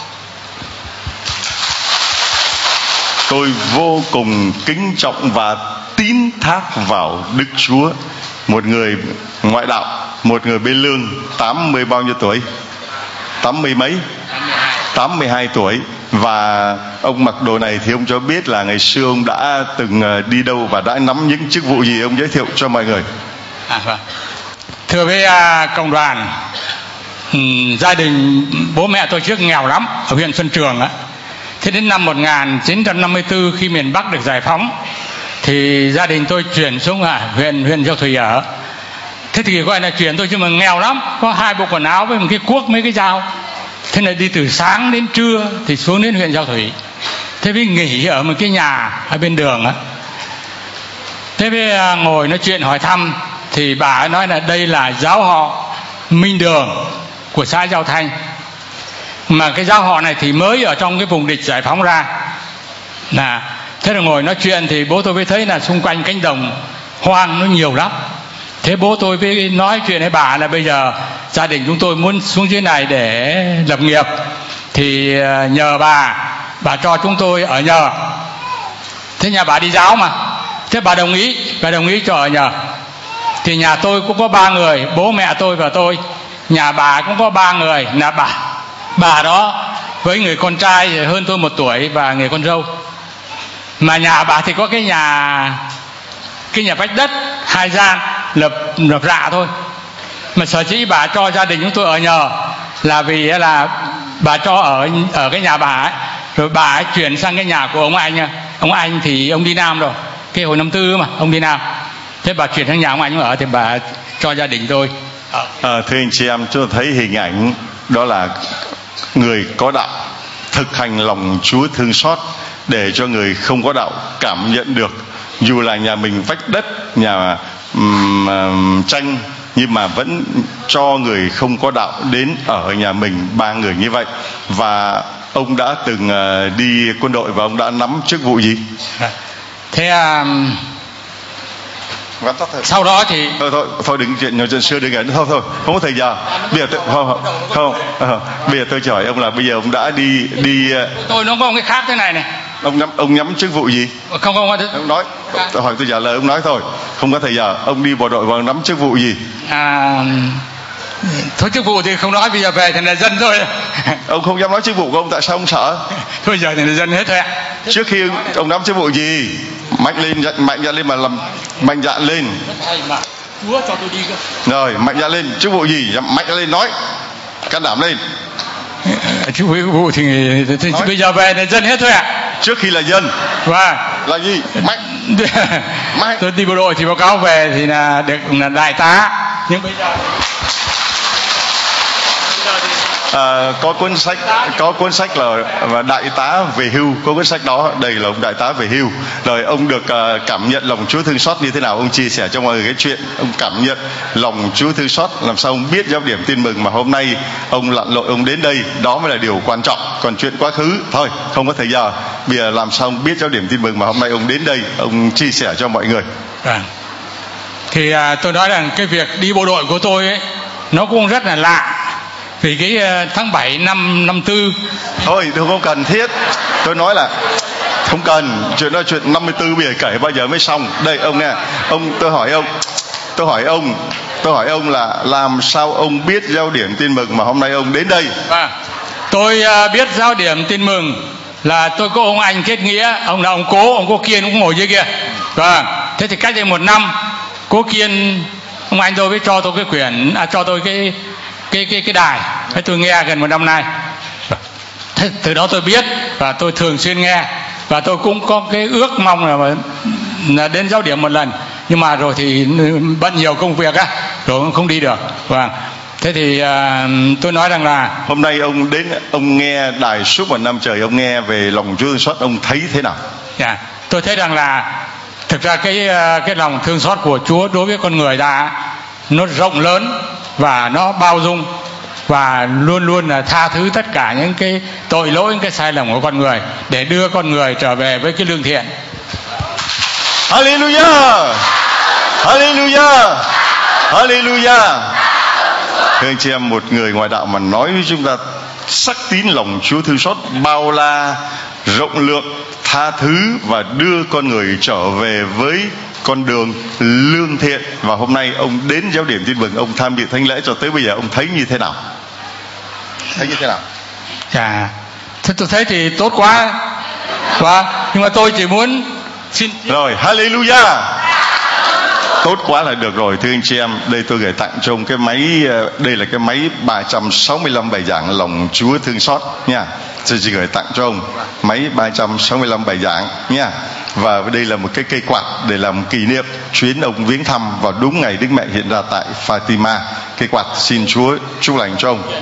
Tôi vô cùng kính trọng và tín thác vào Đức Chúa. Một người ngoại đạo, một người bên lương, tám mươi bao nhiêu tuổi? Tám mươi mấy? Tám mươi hai tuổi. Và ông mặc đồ này thì ông cho biết là ngày xưa ông đã từng đi đâu và đã nắm những chức vụ gì, ông giới thiệu cho mọi người. À, vâng. Thưa với uh, cộng đoàn, um, gia đình bố mẹ tôi trước nghèo lắm ở huyện Xuân Trường á. Thế đến năm một nghìn chín trăm năm mươi tư khi miền Bắc được giải phóng thì gia đình tôi chuyển xuống à, huyện huyện Giao Thủy ở. Thế thì gọi là chuyển tôi, chứ mà nghèo lắm, có hai bộ quần áo với một cái cuốc mấy cái dao. Thế này đi từ sáng đến trưa thì xuống đến huyện Giao Thủy. Thế mới nghỉ ở một cái nhà ở bên đường á. Thế mới ngồi nói chuyện hỏi thăm thì bà ấy nói là đây là giáo họ Minh Đường của xã Giao Thanh, mà cái giáo họ này thì mới ở trong cái vùng địch giải phóng ra. Là thế là ngồi nói chuyện thì bố tôi mới thấy là xung quanh cánh đồng hoang nó nhiều lắm. Thế bố tôi mới nói chuyện với bà là bây giờ gia đình chúng tôi muốn xuống dưới này để lập nghiệp, thì nhờ bà bà cho chúng tôi ở nhờ. Thế nhà bà đi giáo mà, thế bà đồng ý, bà đồng ý cho ở nhờ. Thì nhà tôi cũng có ba người, bố mẹ tôi và tôi. Nhà bà cũng có ba người, là bà bà đó với người con trai hơn tôi một tuổi và người con dâu. Mà nhà bà thì có cái nhà cái nhà vách đất hai gian lập lập rạ thôi. Mà sở dĩ bà cho gia đình chúng tôi ở nhờ là vì là bà cho ở ở cái nhà bà ấy, rồi bà ấy chuyển sang cái nhà của ông anh nha. Ông anh thì ông đi Nam rồi, cái hồi năm tư mà ông đi Nam. Thế bà chuyển sang nhà ông anh ở thì bà cho gia đình tôi. À, thưa anh chị em, chúng ta thấy hình ảnh đó là người có đạo thực hành lòng Chúa thương xót để cho người không có đạo cảm nhận được, dù là nhà mình vách đất, nhà um, um, tranh, nhưng mà vẫn cho người không có đạo đến ở nhà mình, ba người như vậy. Và ông đã từng uh, đi quân đội và ông đã nắm chức vụ gì? Thế um... sau đó thì thôi thôi thôi đừng chuyện nhiều chuyện xưa đừng nữa, thôi thôi không có thời giờ. Bây giờ tôi, không không không bây giờ tôi hỏi ông là bây giờ ông đã đi đi tôi nó có một cái khác thế này này. Ông nhắm ông nhắm chức vụ gì? Không không không ông nói, tôi hỏi tôi trả lời ông nói thôi, không có thời giờ. Ông đi bộ đội và nắm chức vụ gì? À, thôi chức vụ thì không nói, bây giờ về thì là dân thôi. Ông không dám nói chức vụ của ông, tại sao ông sợ? Thôi giờ thì là dân hết thôi ạ. Trước khi ông nắm chức vụ gì? Mạnh lên, mạnh dạn lên mà làm, mạnh dạn lên. Chúa cho tôi đi cơ. Rồi, mạnh dạn lên, chức vụ gì? Mạnh dạn lên nói, can đảm lên. Chức vụ thì, thì, thì bây giờ về là dân hết thôi ạ. Trước khi là dân. Và là gì? Mạnh. Mạnh. Tôi đi bộ đội thì báo cáo về thì là được là đại tá. Nhưng bây giờ À, có cuốn sách có cuốn sách là đại tá về hưu, có cuốn sách đó, đây là ông đại tá về hưu. Rồi ông được uh, cảm nhận lòng Chúa thương xót như thế nào? Ông chia sẻ cho mọi người cái chuyện ông cảm nhận lòng Chúa thương xót làm sao ông biết giáo điểm tin mừng mà hôm nay ông lặn lội ông đến đây, đó mới là điều quan trọng. Còn chuyện quá khứ thôi không có thời giờ. Bây giờ làm sao ông biết giáo điểm tin mừng mà hôm nay ông đến đây ông chia sẻ cho mọi người. À, thì uh, tôi nói rằng cái việc đi bộ đội của tôi ấy nó cũng rất là lạ. Vì cái tháng bảy năm năm tư thôi không cần thiết, tôi nói là không cần chuyện đó, chuyện năm mươi tư bây giờ kể bao giờ mới xong. Đây ông nghe, ông tôi hỏi ông tôi hỏi ông tôi hỏi ông là làm sao ông biết giao điểm tin mừng mà hôm nay ông đến đây? À, tôi uh, biết giao điểm tin mừng là tôi có ông anh kết nghĩa, ông là ông Cố, ông Cố Kiên cũng ngồi dưới kia. Và thế thì cách đây một năm Cố Kiên ông anh tôi mới cho tôi cái quyển, à, cho tôi cái cái cái cái đài, thế tôi nghe gần một năm nay. Thế từ đó tôi biết và tôi thường xuyên nghe, và tôi cũng có cái ước mong là, là đến giáo điểm một lần, nhưng mà rồi thì bận nhiều công việc á, rồi không đi được. Và thế thì uh, tôi nói rằng là hôm nay ông đến ông nghe đài suốt một năm trời, ông nghe về lòng Chúa thương xót, ông thấy thế nào? Yeah, tôi thấy rằng là thực ra cái cái lòng thương xót của Chúa đối với con người ta nó rộng lớn và nó bao dung và luôn luôn là tha thứ tất cả những cái tội lỗi, những cái sai lầm của con người để đưa con người trở về với cái lương thiện. Hallelujah, Hallelujah, Hallelujah. Thưa anh chị em, một người ngoại đạo mà nói với chúng ta sắc tín lòng Chúa thương xót, bao la, rộng lượng, tha thứ và đưa con người trở về với con đường lương thiện. Và hôm nay ông đến giáo điểm tin mừng, ông tham dự thánh lễ cho tới bây giờ, ông thấy như thế nào? Thấy như thế nào? Dạ, thế tôi thấy thì tốt quá, quá. Nhưng mà tôi chỉ muốn xin rồi, Hallelujah. Tốt quá là được rồi. Thưa anh chị em, đây tôi gửi tặng cho ông cái máy, đây là cái máy ba trăm sáu mươi lăm bài giảng lòng Chúa thương xót nha. Tôi chỉ gửi tặng cho ông máy ba trăm sáu mươi lăm bài giảng nha. Và đây là một cái cây quạt để làm kỷ niệm chuyến ông viếng thăm vào đúng ngày Đức Mẹ hiện ra tại Fatima. Cây quạt xin Chúa chúc lành cho ông.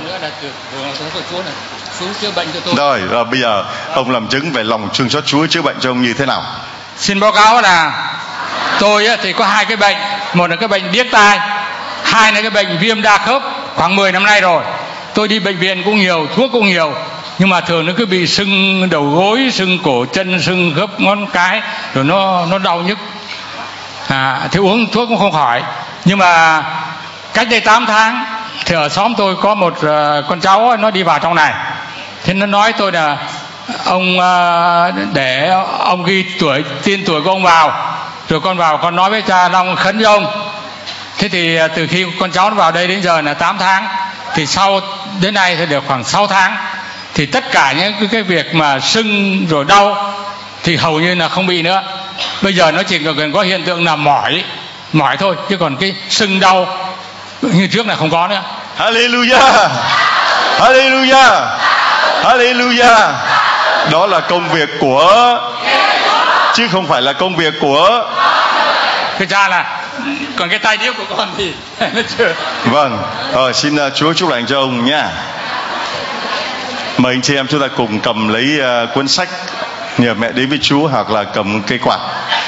Rồi, rồi bây giờ ông làm chứng về lòng thương xót Chúa chữa bệnh cho ông như thế nào? Xin báo cáo là tôi thì có hai cái bệnh, một là cái bệnh điếc tai, hai là cái bệnh viêm đa khớp khoảng mười năm nay rồi. Tôi đi bệnh viện cũng nhiều, thuốc cũng nhiều, nhưng mà thường nó cứ bị sưng đầu gối, sưng cổ chân, sưng khớp ngón cái, rồi nó nó đau nhức. À, thì uống thuốc cũng không khỏi. Nhưng mà cách đây tám tháng thì ở xóm tôi có một uh, con cháu ấy, nó đi vào trong này, thế nó nói tôi là ông để ông ghi tuổi tin tuổi của ông vào, rồi con vào con nói với cha Long khấn với ông. Thế thì từ khi con cháu nó vào đây đến giờ là tám tháng, thì sau đến nay thì được khoảng sáu tháng, thì tất cả những cái việc mà sưng rồi đau thì hầu như là không bị nữa. Bây giờ nó chỉ cần có hiện tượng là mỏi mỏi thôi, chứ còn cái sưng đau như trước là không có nữa. Hallelujah, Hallelujah, Hallelujah. Đó là công việc của, chứ không phải là công việc của. Cái cha là còn cái tay điếc của con thì nó chưa. Vâng, rồi xin uh, Chúa chúc lành cho ông nha. Mời anh chị em chúng ta cùng cầm lấy uh, cuốn sách nhờ mẹ đến với Chúa, hoặc là cầm cây quạt,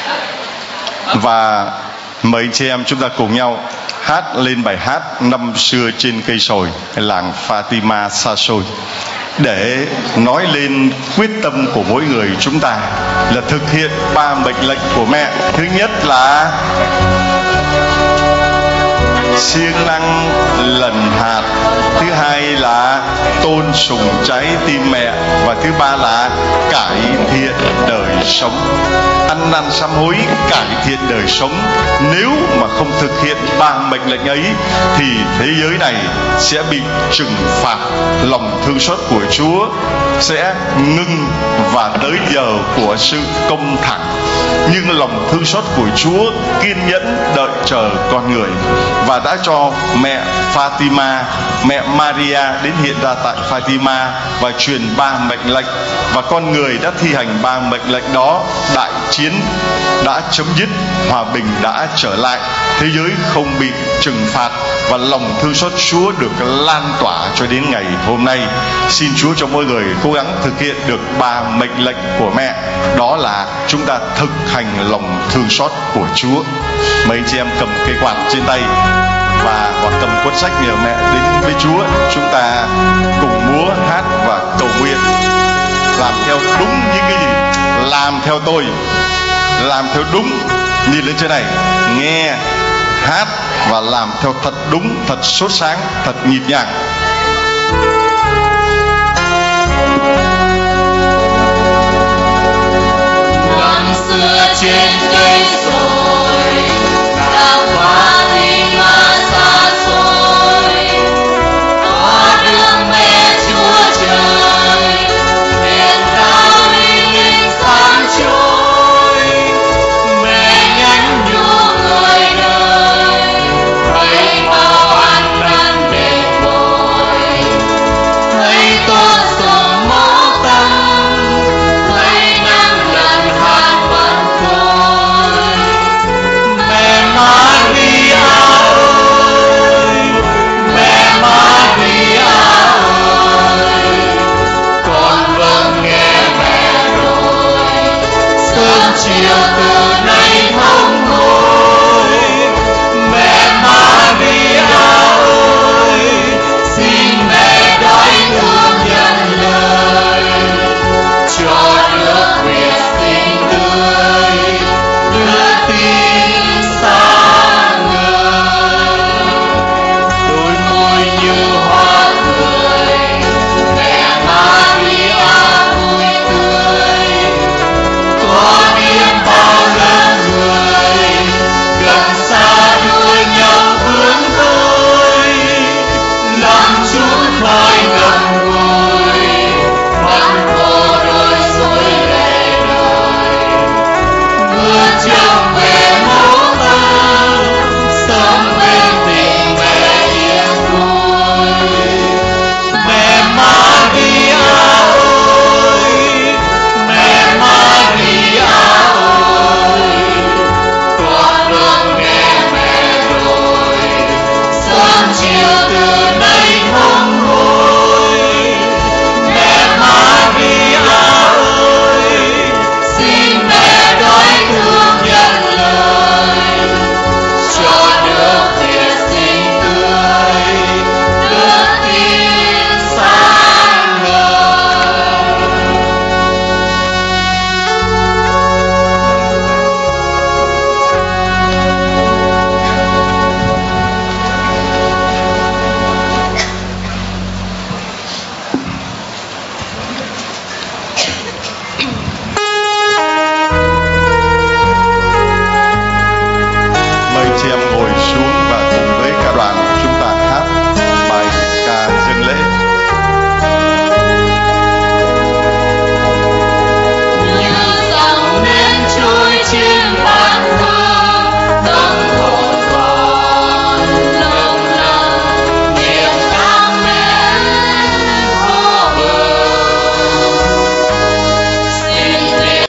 và mời anh chị em chúng ta cùng nhau hát lên bài hát Năm xưa trên cây sồi, làng Fatima xa xôi, để nói lên quyết tâm của mỗi người chúng ta là thực hiện ba mệnh lệnh của mẹ. Thứ nhất là siêng năng lần hạt, thứ hai là tôn sùng trái tim mẹ, và thứ ba là cải thiện đời sống. Ăn năn sám hối, cải thiện đời sống. Nếu mà không thực hiện ba mệnh lệnh ấy thì thế giới này sẽ bị trừng phạt. Lòng thương xót của Chúa sẽ ngưng và tới giờ của sự công thẳng, nhưng lòng thương xót của Chúa kiên nhẫn đợi chờ con người, và đã cho mẹ Fatima, mẹ Maria đến hiện ra tại Fatima và truyền ba mệnh lệnh, và con người đã thi hành ba mệnh lệnh đó. Đại chiến đã chấm dứt, hòa bình đã trở lại, thế giới không bị trừng phạt, và lòng thương xót Chúa được lan tỏa cho đến ngày hôm nay. Xin Chúa cho mỗi người cố gắng thực hiện được ba mệnh lệnh của mẹ, đó là chúng ta thực hành lòng thương xót của Chúa. Mấy chị em cầm cây quạt trên tay và hoặc cầm cuốn sách nhờ mẹ đến với Chúa, chúng ta cùng múa hát và cầu nguyện. Làm theo đúng những cái gì, làm theo tôi, làm theo đúng, nhìn lên trên này, nghe, hát và làm theo thật đúng, thật sốt sáng, thật nhịp nhàng.